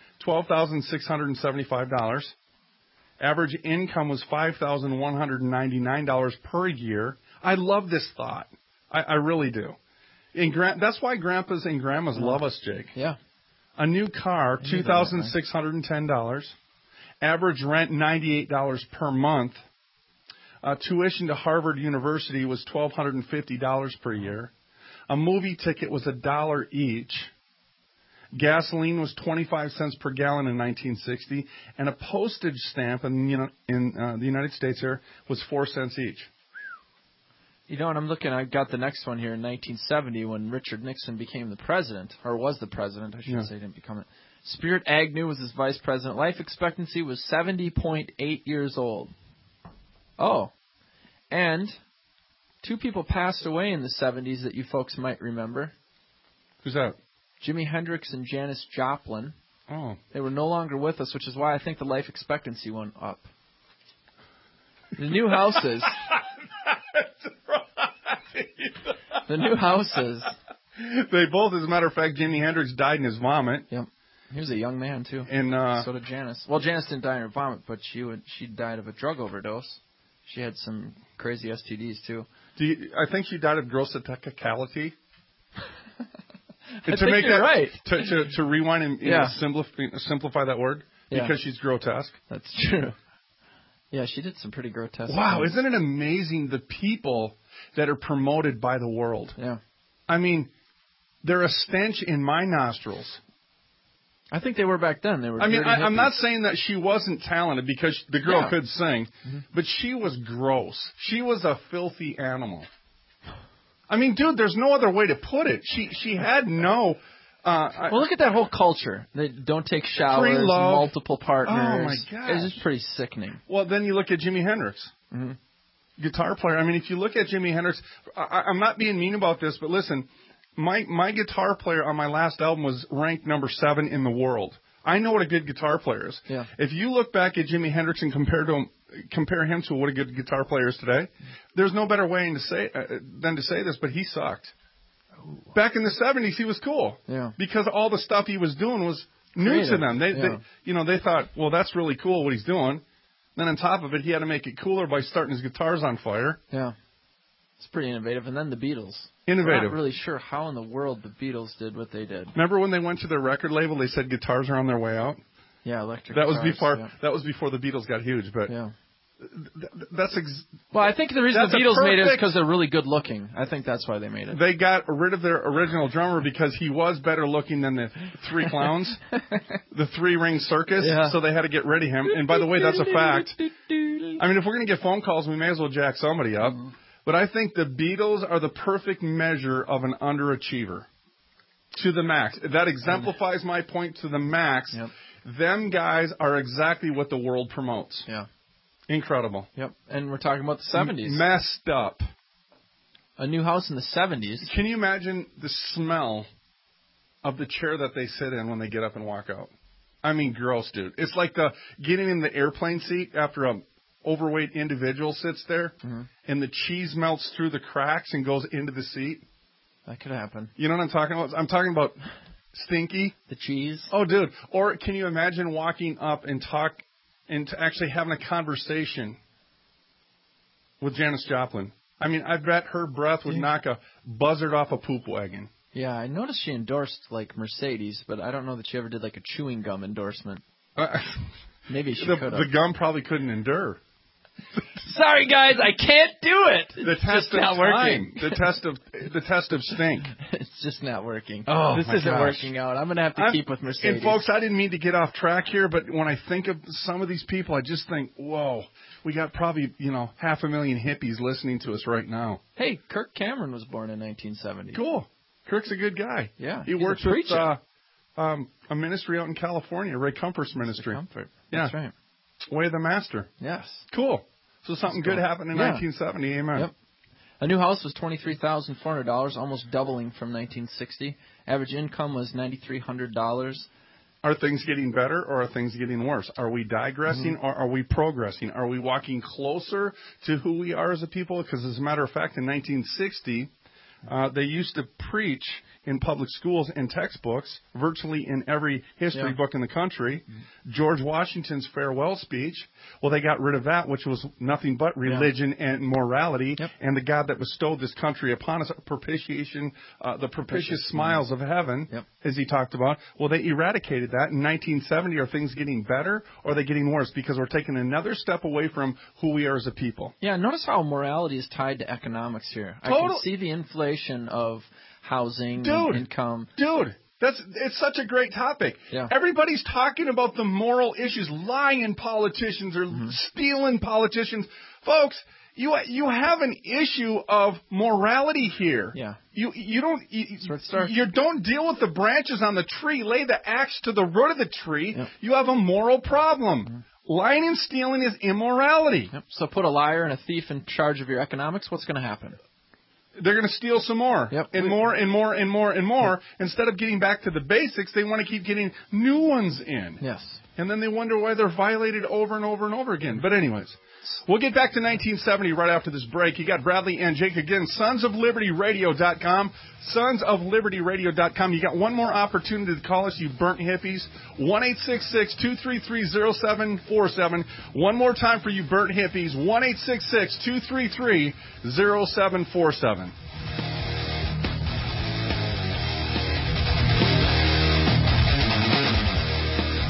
[SPEAKER 4] $12,675. Average income was $5,199 per year. I love this thought. I really do. That's why grandpas and grandmas love us, Jake.
[SPEAKER 1] Yeah.
[SPEAKER 4] A new car, $2,610. Average rent, $98 per month. Tuition to Harvard University was $1,250 per year. A movie ticket was $1 each. Gasoline was 25 cents per gallon in 1960. And a postage stamp in the United States here was 4 cents each.
[SPEAKER 1] You know, and I got the next one here in 1970 when Richard Nixon became the president, or was the president, I should say, he didn't become it. Spirit Agnew was his vice president. Life expectancy was 70.8 years old. Oh, and 2 people passed away in the 70s that you folks might remember.
[SPEAKER 4] Who's that?
[SPEAKER 1] Jimi Hendrix and Janis Joplin.
[SPEAKER 4] Oh.
[SPEAKER 1] They were no longer with us, which is why I think the life expectancy went up. The new houses... The new houses.
[SPEAKER 4] They both, as a matter of fact, Jimi Hendrix died in his vomit.
[SPEAKER 1] Yep. He was a young man, too.
[SPEAKER 4] And
[SPEAKER 1] so did Janis. Well, Janis didn't die in her vomit, but she died of a drug overdose. She had some crazy STDs, too.
[SPEAKER 4] I think she died of gross technicality.
[SPEAKER 1] I think you're right.
[SPEAKER 4] To rewind and simplify that word, because she's grotesque.
[SPEAKER 1] That's true. Yeah, she did some pretty grotesque
[SPEAKER 4] Wow,
[SPEAKER 1] things.
[SPEAKER 4] isn't it amazing the people that are promoted by the world?
[SPEAKER 1] Yeah.
[SPEAKER 4] I mean, they're a stench in my nostrils.
[SPEAKER 1] I think they were back then. They were.
[SPEAKER 4] I mean,
[SPEAKER 1] dirty
[SPEAKER 4] I'm
[SPEAKER 1] hippies.
[SPEAKER 4] not saying that she wasn't talented because the girl could sing, but she was gross. She was a filthy animal. I mean, dude, there's no other way to put it. She had no...
[SPEAKER 1] well, look at that whole culture. They don't take showers,
[SPEAKER 4] Free love.
[SPEAKER 1] multiple partners.
[SPEAKER 4] Oh, my gosh.
[SPEAKER 1] It's just pretty sickening.
[SPEAKER 4] Well, then you look at Jimi Hendrix. Guitar player. I mean, if you look at Jimi Hendrix, I'm not being mean about this, but listen, my guitar player on my last album was ranked number 7 in the world. I know what a good guitar player is.
[SPEAKER 1] Yeah.
[SPEAKER 4] If you look back at Jimi Hendrix and compare him to what a good guitar player is today, there's no better way than to say this, but he sucked. Back in the 70s, he was cool.
[SPEAKER 1] Yeah.
[SPEAKER 4] Because all the stuff he was doing was new
[SPEAKER 1] Creative.
[SPEAKER 4] to them. They thought, well, that's really cool what he's doing. Then on top of it, he had to make it cooler by starting his guitars on fire.
[SPEAKER 1] Yeah. It's pretty innovative. And then the Beatles.
[SPEAKER 4] Innovative.
[SPEAKER 1] I'm not really sure how in the world the Beatles did what they did.
[SPEAKER 4] Remember when they went to their record label, they said guitars are on their way out?
[SPEAKER 1] Yeah, electric
[SPEAKER 4] That was
[SPEAKER 1] guitars,
[SPEAKER 4] before
[SPEAKER 1] yeah.
[SPEAKER 4] that was before the Beatles got huge, but
[SPEAKER 1] Yeah.
[SPEAKER 4] Well,
[SPEAKER 1] I think the reason the Beatles made it is because they're really good looking. I think that's why they made it.
[SPEAKER 4] They got rid of their original drummer because he was better looking than the three clowns, the 3-ring circus, so they had to get rid of him. And by the way, that's a fact. I mean, if we're going to get phone calls, we may as well jack somebody up. But I think the Beatles are the perfect measure of an underachiever to the max. That exemplifies my point to the max.
[SPEAKER 1] Yep.
[SPEAKER 4] Them guys are exactly what the world promotes.
[SPEAKER 1] Yeah.
[SPEAKER 4] Incredible.
[SPEAKER 1] Yep. And we're talking about the 70s.
[SPEAKER 4] Messed up.
[SPEAKER 1] A new house in the 70s.
[SPEAKER 4] Can you imagine the smell of the chair that they sit in when they get up and walk out? I mean, gross, dude. It's like getting in the airplane seat after a overweight individual sits there and the cheese melts through the cracks and goes into the seat.
[SPEAKER 1] That could happen.
[SPEAKER 4] You know what I'm talking about? I'm talking about stinky.
[SPEAKER 1] The cheese.
[SPEAKER 4] Oh, dude. Or can you imagine walking up and actually having a conversation with Janis Joplin? I mean, I bet her breath would knock a buzzard off a poop wagon.
[SPEAKER 1] Yeah, I noticed she endorsed, like, Mercedes, but I don't know that she ever did, like, a chewing gum endorsement. Maybe she could have.
[SPEAKER 4] The gum probably couldn't endure.
[SPEAKER 1] Sorry, guys, I can't do it.
[SPEAKER 4] The test of
[SPEAKER 1] not
[SPEAKER 4] time.
[SPEAKER 1] working.
[SPEAKER 4] The test of stink.
[SPEAKER 1] It's just not working.
[SPEAKER 4] Oh,
[SPEAKER 1] this
[SPEAKER 4] my
[SPEAKER 1] isn't
[SPEAKER 4] gosh.
[SPEAKER 1] working out. I'm going to have to keep with Mercedes.
[SPEAKER 4] And folks, I didn't mean to get off track here, but when I think of some of these people, I just think, whoa, we got probably, 500,000 hippies listening to us right now.
[SPEAKER 1] Hey, Kirk Cameron was born in 1970.
[SPEAKER 4] Cool. Kirk's a good guy.
[SPEAKER 1] Yeah.
[SPEAKER 4] He works with a ministry out in California, Ray Comfort's ministry.
[SPEAKER 1] Comfort.
[SPEAKER 4] Yeah.
[SPEAKER 1] That's right.
[SPEAKER 4] Way of the Master.
[SPEAKER 1] Yes.
[SPEAKER 4] Cool. So something good happened in 1970. Amen.
[SPEAKER 1] Yep. A new house was $23,400, almost doubling from 1960. Average income was $9,300.
[SPEAKER 4] Are things getting better or are things getting worse? Are we digressing or are we progressing? Are we walking closer to who we are as a people? Because as a matter of fact, in 1960, they used to preach in public schools and textbooks, virtually in every history book in the country, George Washington's farewell speech. Well, they got rid of that, which was nothing but religion and morality, and the God that bestowed this country upon us, propitiation, the propitious smiles of heaven, as he talked about. Well, they eradicated that in 1970. Are things getting better or are they getting worse? Because we're taking another step away from who we are as a people.
[SPEAKER 1] Yeah, notice how morality is tied to economics here. I can see the inflation of housing, and income.
[SPEAKER 4] Dude, it's such a great topic.
[SPEAKER 1] Yeah.
[SPEAKER 4] Everybody's talking about the moral issues, lying politicians or stealing politicians. Folks, you have an issue of morality here.
[SPEAKER 1] Yeah.
[SPEAKER 4] You don't deal with the branches on the tree, lay the axe to the root of the tree. Yep. You have a moral problem. Lying and stealing is immorality.
[SPEAKER 1] Yep. So put a liar and a thief in charge of your economics, what's going to happen?
[SPEAKER 4] They're going to steal some more, and more and more and more and more. Instead of getting back to the basics, they want to keep getting new ones in.
[SPEAKER 1] Yes.
[SPEAKER 4] And then they wonder why they're violated over and over and over again. But anyways, we'll get back to 1970 right after this break. You got Bradley and Jake again, sonsoflibertyradio.com, sonsoflibertyradio.com. You got one more opportunity to call us, you burnt hippies, 1-866-233-0747. One more time for you burnt hippies, 1-866-233-0747.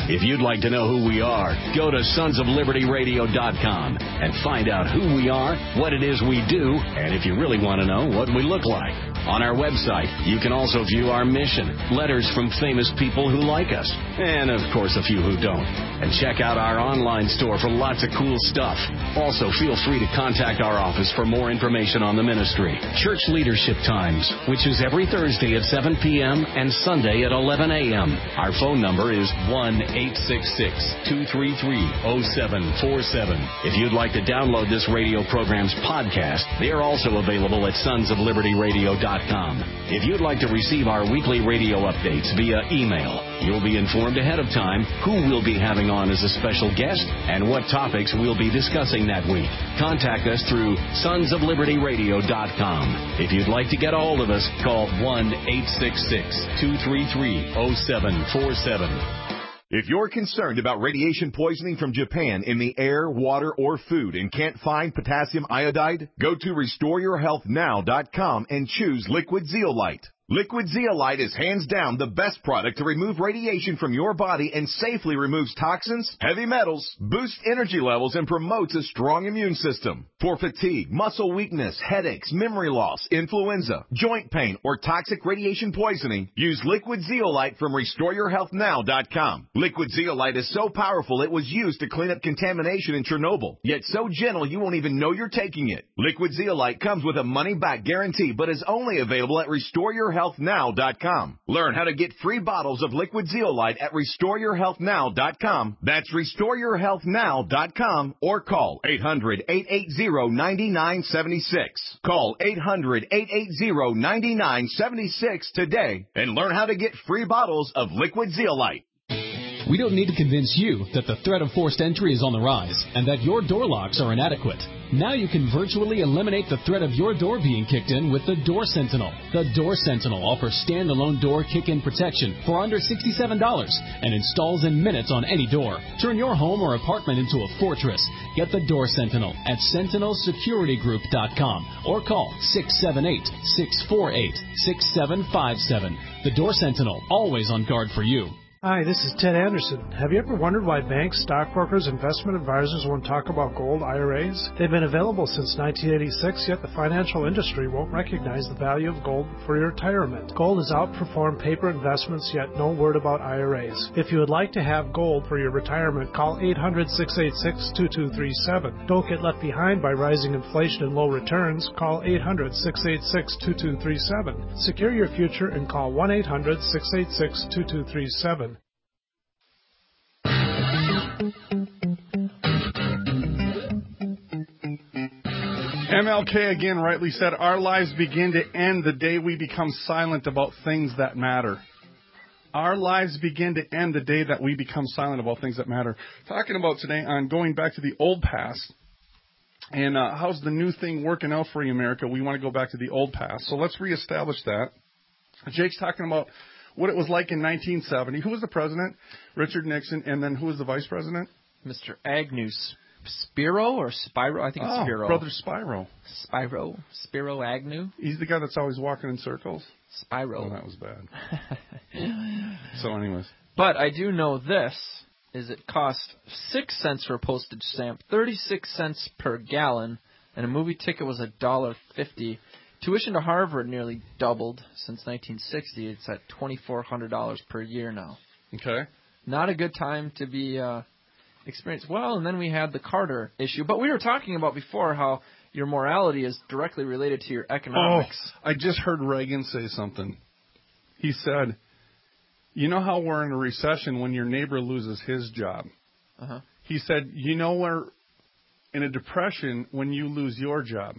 [SPEAKER 11] If you'd like to know who we are, go to sonsoflibertyradio.com and find out who we are, what it is we do, and if you really want to know, what we look like. On our website, you can also view our mission, letters from famous people who like us, and of course a few who don't. And check out our online store for lots of cool stuff. Also, feel free to contact our office for more information on the ministry. Church Leadership Times, which is every Thursday at 7 p.m. and Sunday at 11 a.m. Our phone number is 1-866-233-0747. If you'd like to download this radio program's podcast, they are also available at sonsoflibertyradio.com. If you'd like to receive our weekly radio updates via email, you'll be informed ahead of time who we'll be having on as a special guest and what topics we'll be discussing that week. Contact us through sonsoflibertyradio.com. If you'd like to get a hold of us, call 1-866-233-0747.
[SPEAKER 12] If you're concerned about radiation poisoning from Japan in the air, water, or food and can't find potassium iodide, go to RestoreYourHealthNow.com and choose Liquid Zeolite. Liquid Zeolite is hands down the best product to remove radiation from your body and safely removes toxins, heavy metals, boosts energy levels, and promotes a strong immune system. For fatigue, muscle weakness, headaches, memory loss, influenza, joint pain, or toxic radiation poisoning, use Liquid Zeolite from RestoreYourHealthNow.com. Liquid Zeolite is so powerful it was used to clean up contamination in Chernobyl, yet so gentle you won't even know you're taking it. Liquid Zeolite comes with a money-back guarantee, but is only available at RestoreYourHealthNow.com. Learn how to get free bottles of Liquid Zeolite at RestoreYourHealthNow.com. That's RestoreYourHealthNow.com or call 800-880-9976. Call 800-880-9976 today and learn how to get free bottles of Liquid Zeolite.
[SPEAKER 13] We don't need to convince you that the threat of forced entry is on the rise and that your door locks are inadequate. Now you can virtually eliminate the threat of your door being kicked in with the Door Sentinel. The Door Sentinel offers standalone door kick-in protection for under $67 and installs in minutes on any door. Turn your home or apartment into a fortress. Get the Door Sentinel at SentinelSecurityGroup.com or call 678-648-6757. The Door Sentinel, always on guard for you.
[SPEAKER 5] Hi, this is Ted Anderson. Have you ever wondered why banks, stockbrokers, investment advisors won't talk about gold IRAs? They've been available since 1986, yet the financial industry won't recognize the value of gold for your retirement. Gold has outperformed paper investments, yet no word about IRAs. If you would like to have gold for your retirement, call 800-686-2237. Don't get left behind by rising inflation and low returns. Call 800-686-2237. Secure your future and call 1-800-686-2237.
[SPEAKER 4] MLK again rightly said, our lives begin to end the day we become silent about things that matter. Our lives begin to end the day that we become silent about things that matter. Talking about today on going back to the old past and how's the new thing working out for you, America. We want to go back to the old past. So let's reestablish that. Jake's talking about what it was like in 1970. Who was the president? Richard Nixon. And then who was the vice president?
[SPEAKER 1] Mr. Agnew. Spiro or Spiro? I think it's Spiro.
[SPEAKER 4] Brother Spiro.
[SPEAKER 1] Spiro Agnew.
[SPEAKER 4] He's the guy that's always walking in circles.
[SPEAKER 1] Spiro.
[SPEAKER 4] Oh, that was bad. So anyways.
[SPEAKER 1] But I do know this, is it cost 6 cents for a postage stamp, 36 cents per gallon, and a movie ticket was $1.50. Tuition to Harvard nearly doubled since 1960. It's at $2,400 per year now.
[SPEAKER 4] Okay.
[SPEAKER 1] Not a good time to be experienced. Well, and then we had the Carter issue. But we were talking about before how your morality is directly related to your economics.
[SPEAKER 4] Oh, I just heard Reagan say something. He said, you know how we're in a recession when your neighbor loses his job?
[SPEAKER 1] Uh-huh.
[SPEAKER 4] He said, you know we're in a depression when you lose your job.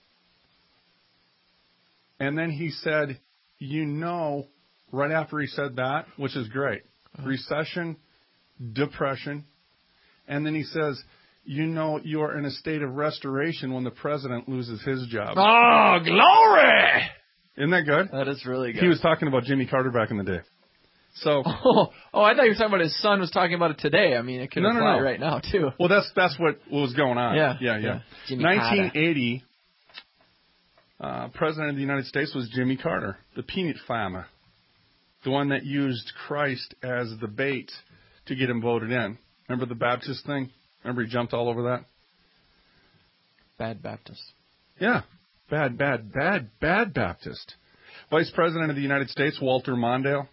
[SPEAKER 4] And then he said, you know, right after he said that, which is great, recession, depression. And then he says, you know, you are in a state of restoration when the president loses his job.
[SPEAKER 1] Oh, glory!
[SPEAKER 4] Isn't that good?
[SPEAKER 1] That is really good.
[SPEAKER 4] He was talking about Jimmy Carter back in the day. So.
[SPEAKER 1] Oh, I thought you were talking about his son was talking about it today. I mean, it could apply right now, too.
[SPEAKER 4] Well, that's what was going on.
[SPEAKER 1] Yeah.
[SPEAKER 4] Jimmy 1980, President of the United States was Jimmy Carter, the peanut farmer, the one that used Christ as the bait to get him voted in. Remember the Baptist thing? Remember he jumped all over that?
[SPEAKER 1] Bad Baptist.
[SPEAKER 4] Yeah. Bad Baptist. Vice President of the United States, Walter Mondale.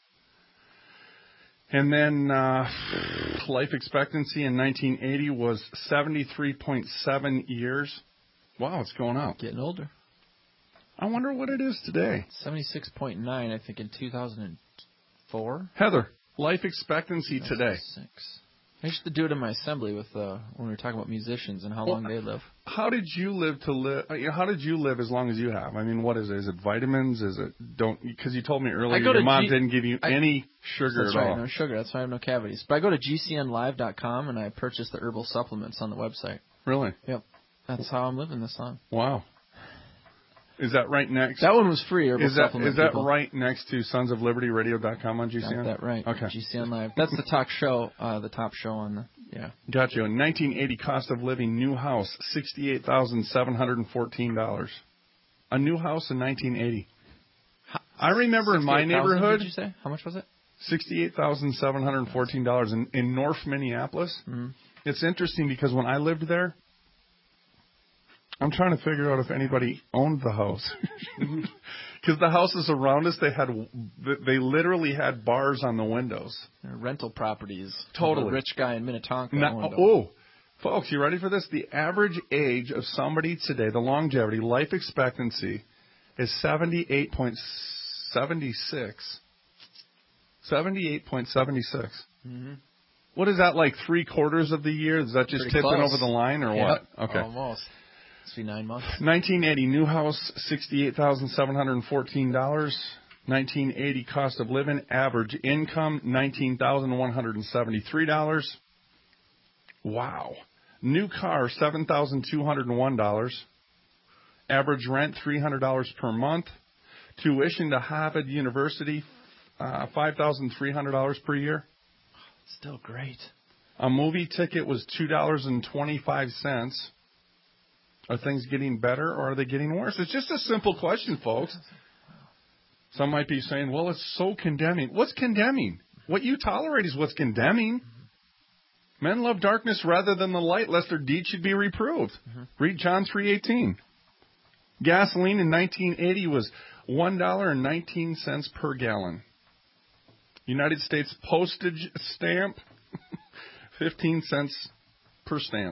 [SPEAKER 4] And then life expectancy in 1980 was 73.7 years. Wow, it's going up.
[SPEAKER 1] Getting older.
[SPEAKER 4] I wonder what it is today.
[SPEAKER 1] 76.9, I think, in 2004.
[SPEAKER 4] Heather, life expectancy today.
[SPEAKER 1] 6. I used to do it in my assembly with when we were talking about musicians and how long they live.
[SPEAKER 4] How did you live How did you live as long as you have? I mean, what is it? Is it vitamins? Is it because you told me earlier your mom didn't give you any sugar
[SPEAKER 1] at all. That's right, no sugar. That's why I have no cavities. But I go to GCNlive.com and I purchase the herbal supplements on the website.
[SPEAKER 4] Really?
[SPEAKER 1] Yep. That's how I'm living this long.
[SPEAKER 4] Wow. Is that right next?
[SPEAKER 1] That one was free. Herbal supplement.
[SPEAKER 4] Is that right next to sonsoflibertyradio.com on GCN?
[SPEAKER 1] Got that right.
[SPEAKER 4] Okay.
[SPEAKER 1] GCN Live. That's the top show. The top show on the
[SPEAKER 4] Got you. In 1980, cost of living, new house, $68,714. A new house in 1980. I remember in my neighborhood.
[SPEAKER 1] Did you say how much was it?
[SPEAKER 4] $68,714 in North Minneapolis.
[SPEAKER 1] Mm-hmm.
[SPEAKER 4] It's interesting because when I lived there, I'm trying to figure out if anybody owned the house. Because the houses around us, they literally had bars on the windows.
[SPEAKER 1] They're rental properties.
[SPEAKER 4] Totally.
[SPEAKER 1] The rich guy in Minnetonka.
[SPEAKER 4] Folks, you ready for this? The average age of somebody today, the longevity, life expectancy, is 78.76. 78.76.
[SPEAKER 1] Mm-hmm.
[SPEAKER 4] What is that, like 3/4 of the year? Is that just
[SPEAKER 1] Pretty
[SPEAKER 4] tipping
[SPEAKER 1] close.
[SPEAKER 4] over the line or what? Okay.
[SPEAKER 1] Almost. Must be 9 months.
[SPEAKER 4] 1980, new house, $68,714. 1980, cost of living, average income, $19,173. Wow. New car, $7,201. Average rent, $300 per month. Tuition to Harvard University, $5,300 per year.
[SPEAKER 1] Still great.
[SPEAKER 4] A movie ticket was $2.25. Are things getting better or are they getting worse? It's just a simple question, folks. Some might be saying, well, it's so condemning. What's condemning? What you tolerate is what's condemning. Men love darkness rather than the light, lest their deeds should be reproved.
[SPEAKER 1] Mm-hmm.
[SPEAKER 4] Read John 3:18. Gasoline in 1980 was $1.19 per gallon. United States postage stamp, 15 cents per stamp.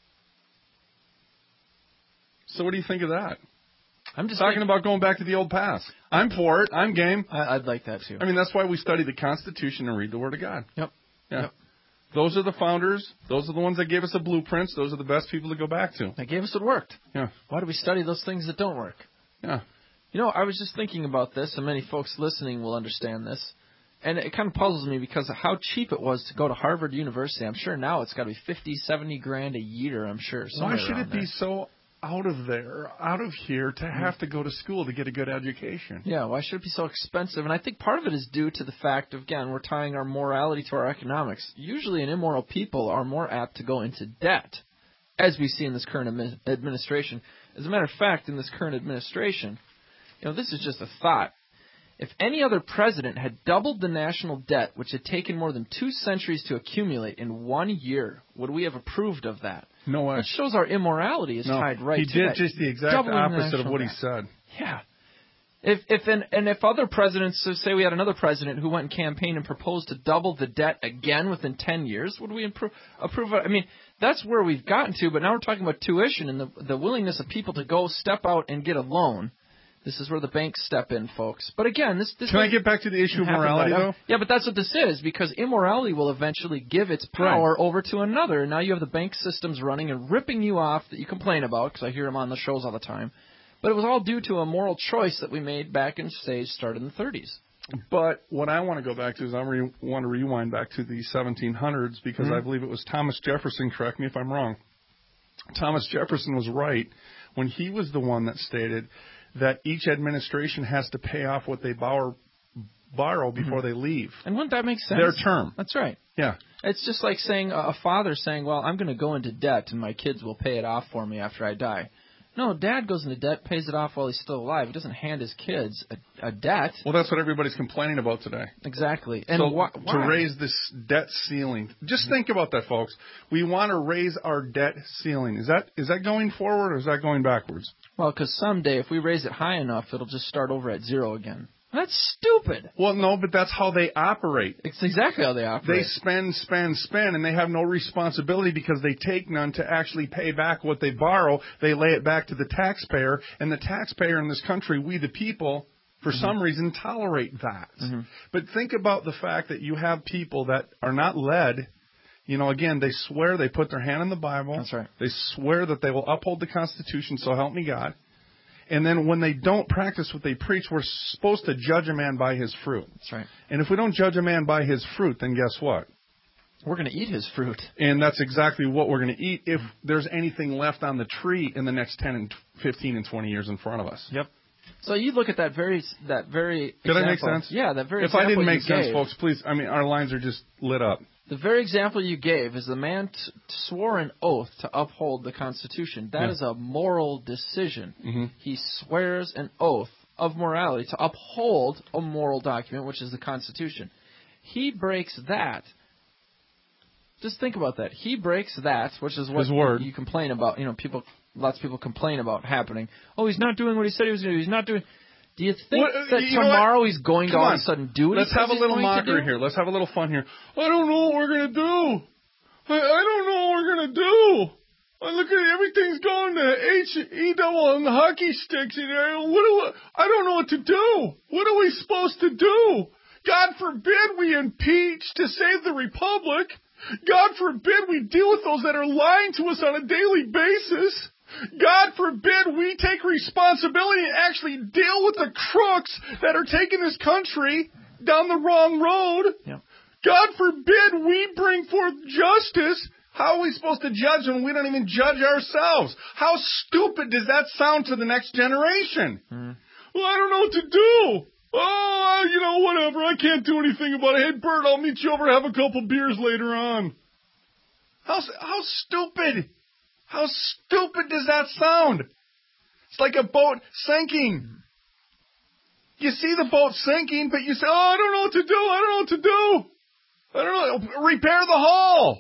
[SPEAKER 4] So what do you think of that?
[SPEAKER 1] I'm just
[SPEAKER 4] talking about going back to the old past. I'm for it. I'm game.
[SPEAKER 1] I'd like that too.
[SPEAKER 4] I mean, that's why we study the Constitution and read the Word of God.
[SPEAKER 1] Yep.
[SPEAKER 4] Yeah.
[SPEAKER 1] Yep.
[SPEAKER 4] Those are the founders. Those are the ones that gave us the blueprints. Those are the best people to go back to.
[SPEAKER 1] They gave us what worked.
[SPEAKER 4] Yeah.
[SPEAKER 1] Why do we study those things that don't work?
[SPEAKER 4] Yeah.
[SPEAKER 1] You know, I was just thinking about this, and many folks listening will understand this. And it kind of puzzles me because of how cheap it was to go to Harvard University. I'm sure now it's got to be $50-70 a year, I'm sure.
[SPEAKER 4] Why should it be so out of here to have to go to school to get a good education?
[SPEAKER 1] Yeah, why should it be so expensive? And I think part of it is due to the fact of, again, we're tying our morality to our economics. Usually an immoral people are more apt to go into debt, as we see in this current administration. As a matter of fact, in this current administration, you know, this is just a thought. If any other president had doubled the national debt, which had taken more than 2 centuries to accumulate in 1 year, would we have approved of that?
[SPEAKER 4] No way.
[SPEAKER 1] That shows our immorality is tied right to that.
[SPEAKER 4] He did just the exact opposite of what he said.
[SPEAKER 1] Yeah. If other presidents, so say we had another president who went and campaigned and proposed to double the debt again within 10 years, would we approve of it? I mean, that's where we've gotten to, but now we're talking about tuition and the willingness of people to go step out and get a loan. This is where the banks step in, folks. But again, this
[SPEAKER 4] Can I get back to the issue of morality, though?
[SPEAKER 1] Yeah, but that's what this is, because immorality will eventually give its power over to another. And now you have the bank systems running and ripping you off that you complain about, because I hear them on the shows all the time. But it was all due to a moral choice that we made back in stage started in the 30s.
[SPEAKER 4] But what I want to go back to is I want to rewind back to the 1700s, because I believe it was Thomas Jefferson, correct me if I'm wrong. Thomas Jefferson was right when he was the one that stated that each administration has to pay off what they borrow before they leave.
[SPEAKER 1] And wouldn't that make sense?
[SPEAKER 4] Their term.
[SPEAKER 1] That's right.
[SPEAKER 4] Yeah.
[SPEAKER 1] It's just like saying a father saying, well, I'm going to go into debt and my kids will pay it off for me after I die. No, Dad goes into debt, pays it off while he's still alive. He doesn't hand his kids a debt.
[SPEAKER 4] Well, that's what everybody's complaining about today.
[SPEAKER 1] Exactly. And
[SPEAKER 4] so
[SPEAKER 1] why?
[SPEAKER 4] To raise this debt ceiling, just think about that, folks. We want to raise our debt ceiling. Is that going forward or is that going backwards?
[SPEAKER 1] Well, because someday if we raise it high enough, it'll just start over at zero again. That's stupid.
[SPEAKER 4] Well, no, but that's how they operate.
[SPEAKER 1] It's exactly how they operate.
[SPEAKER 4] They spend, and they have no responsibility because they take none to actually pay back what they borrow. They lay it back to the taxpayer, and the taxpayer in this country, we the people, for some reason, tolerate that. But think about the fact that you have people that are not led. You know, again, they swear, they put their hand on the Bible.
[SPEAKER 1] That's right.
[SPEAKER 4] They swear that they will uphold the Constitution, so help me God. And then when they don't practice what they preach, we're supposed to judge a man by his fruit.
[SPEAKER 1] That's right.
[SPEAKER 4] And if we don't judge a man by his fruit, then guess what?
[SPEAKER 1] We're going to eat his fruit.
[SPEAKER 4] And that's exactly what we're going to eat if there's anything left on the tree in the next 10 and 15 and 20 years in front of us.
[SPEAKER 1] Yep. So you look at that very
[SPEAKER 4] Did I make sense?
[SPEAKER 1] Yeah, that very
[SPEAKER 4] If
[SPEAKER 1] example
[SPEAKER 4] I didn't make
[SPEAKER 1] you
[SPEAKER 4] sense,
[SPEAKER 1] gave,
[SPEAKER 4] folks, please, I mean, our lines are just lit up.
[SPEAKER 1] The very example you gave is the man swore an oath to uphold the Constitution. That is a moral decision. He swears an oath of morality to uphold a moral document, which is the Constitution. He breaks that. Just think about that. He breaks that, which is what you complain about. You know, lots of people complain about happening. Oh, he's not doing what he said he was going to do. He's not doing. Do you think that tomorrow he's going to all of a sudden do it?
[SPEAKER 4] Let's have a little mockery here. Let's have a little fun here. I don't know what we're going to do. I don't know what we're going to do. Look at everything's going to H-E-double on the hockey sticks. I don't know what to do. What are we supposed to do? God forbid we impeach to save the republic. God forbid we deal with those that are lying to us on a daily basis. God forbid we take responsibility and actually deal with the crooks that are taking this country down the wrong road.
[SPEAKER 1] Yep.
[SPEAKER 4] God forbid we bring forth justice. How are we supposed to judge when we don't even judge ourselves? How stupid does that sound to the next generation? Well, I don't know what to do. Oh, you know, whatever. I can't do anything about it. Hey, Bert, I'll meet you over and have a couple beers later on. How stupid. How stupid does that sound? It's like a boat sinking. You see the boat sinking, but you say, oh, I don't know what to do. I don't know what to do. I don't know. Repair the hull.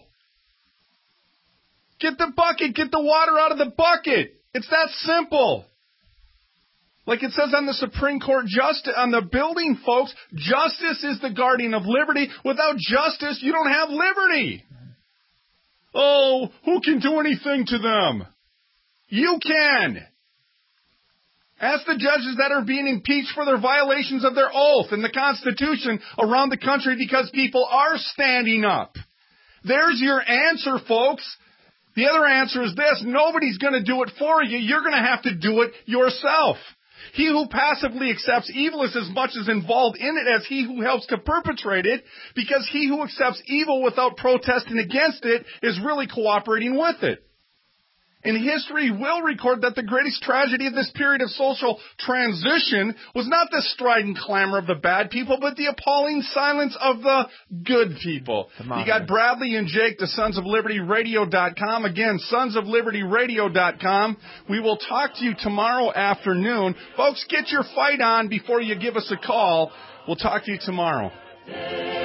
[SPEAKER 4] Get the bucket. Get the water out of the bucket. It's that simple. Like it says on the Supreme Court on the building, folks, justice is the guardian of liberty. Without justice, you don't have liberty. Oh, who can do anything to them? You can. Ask the judges that are being impeached for their violations of their oath and the Constitution around the country because people are standing up. There's your answer, folks. The other answer is this. Nobody's going to do it for you. You're going to have to do it yourself. He who passively accepts evil is as much as involved in it as he who helps to perpetrate it, because he who accepts evil without protesting against it is really cooperating with it. And history will record that the greatest tragedy of this period of social transition was not the strident clamor of the bad people, but the appalling silence of the good people. You got Bradley and Jake, the Sons of Liberty Radio.com. Again, Sons of Liberty Radio.com. We will talk to you tomorrow afternoon. Folks, get your fight on before you give us a call. We'll talk to you tomorrow.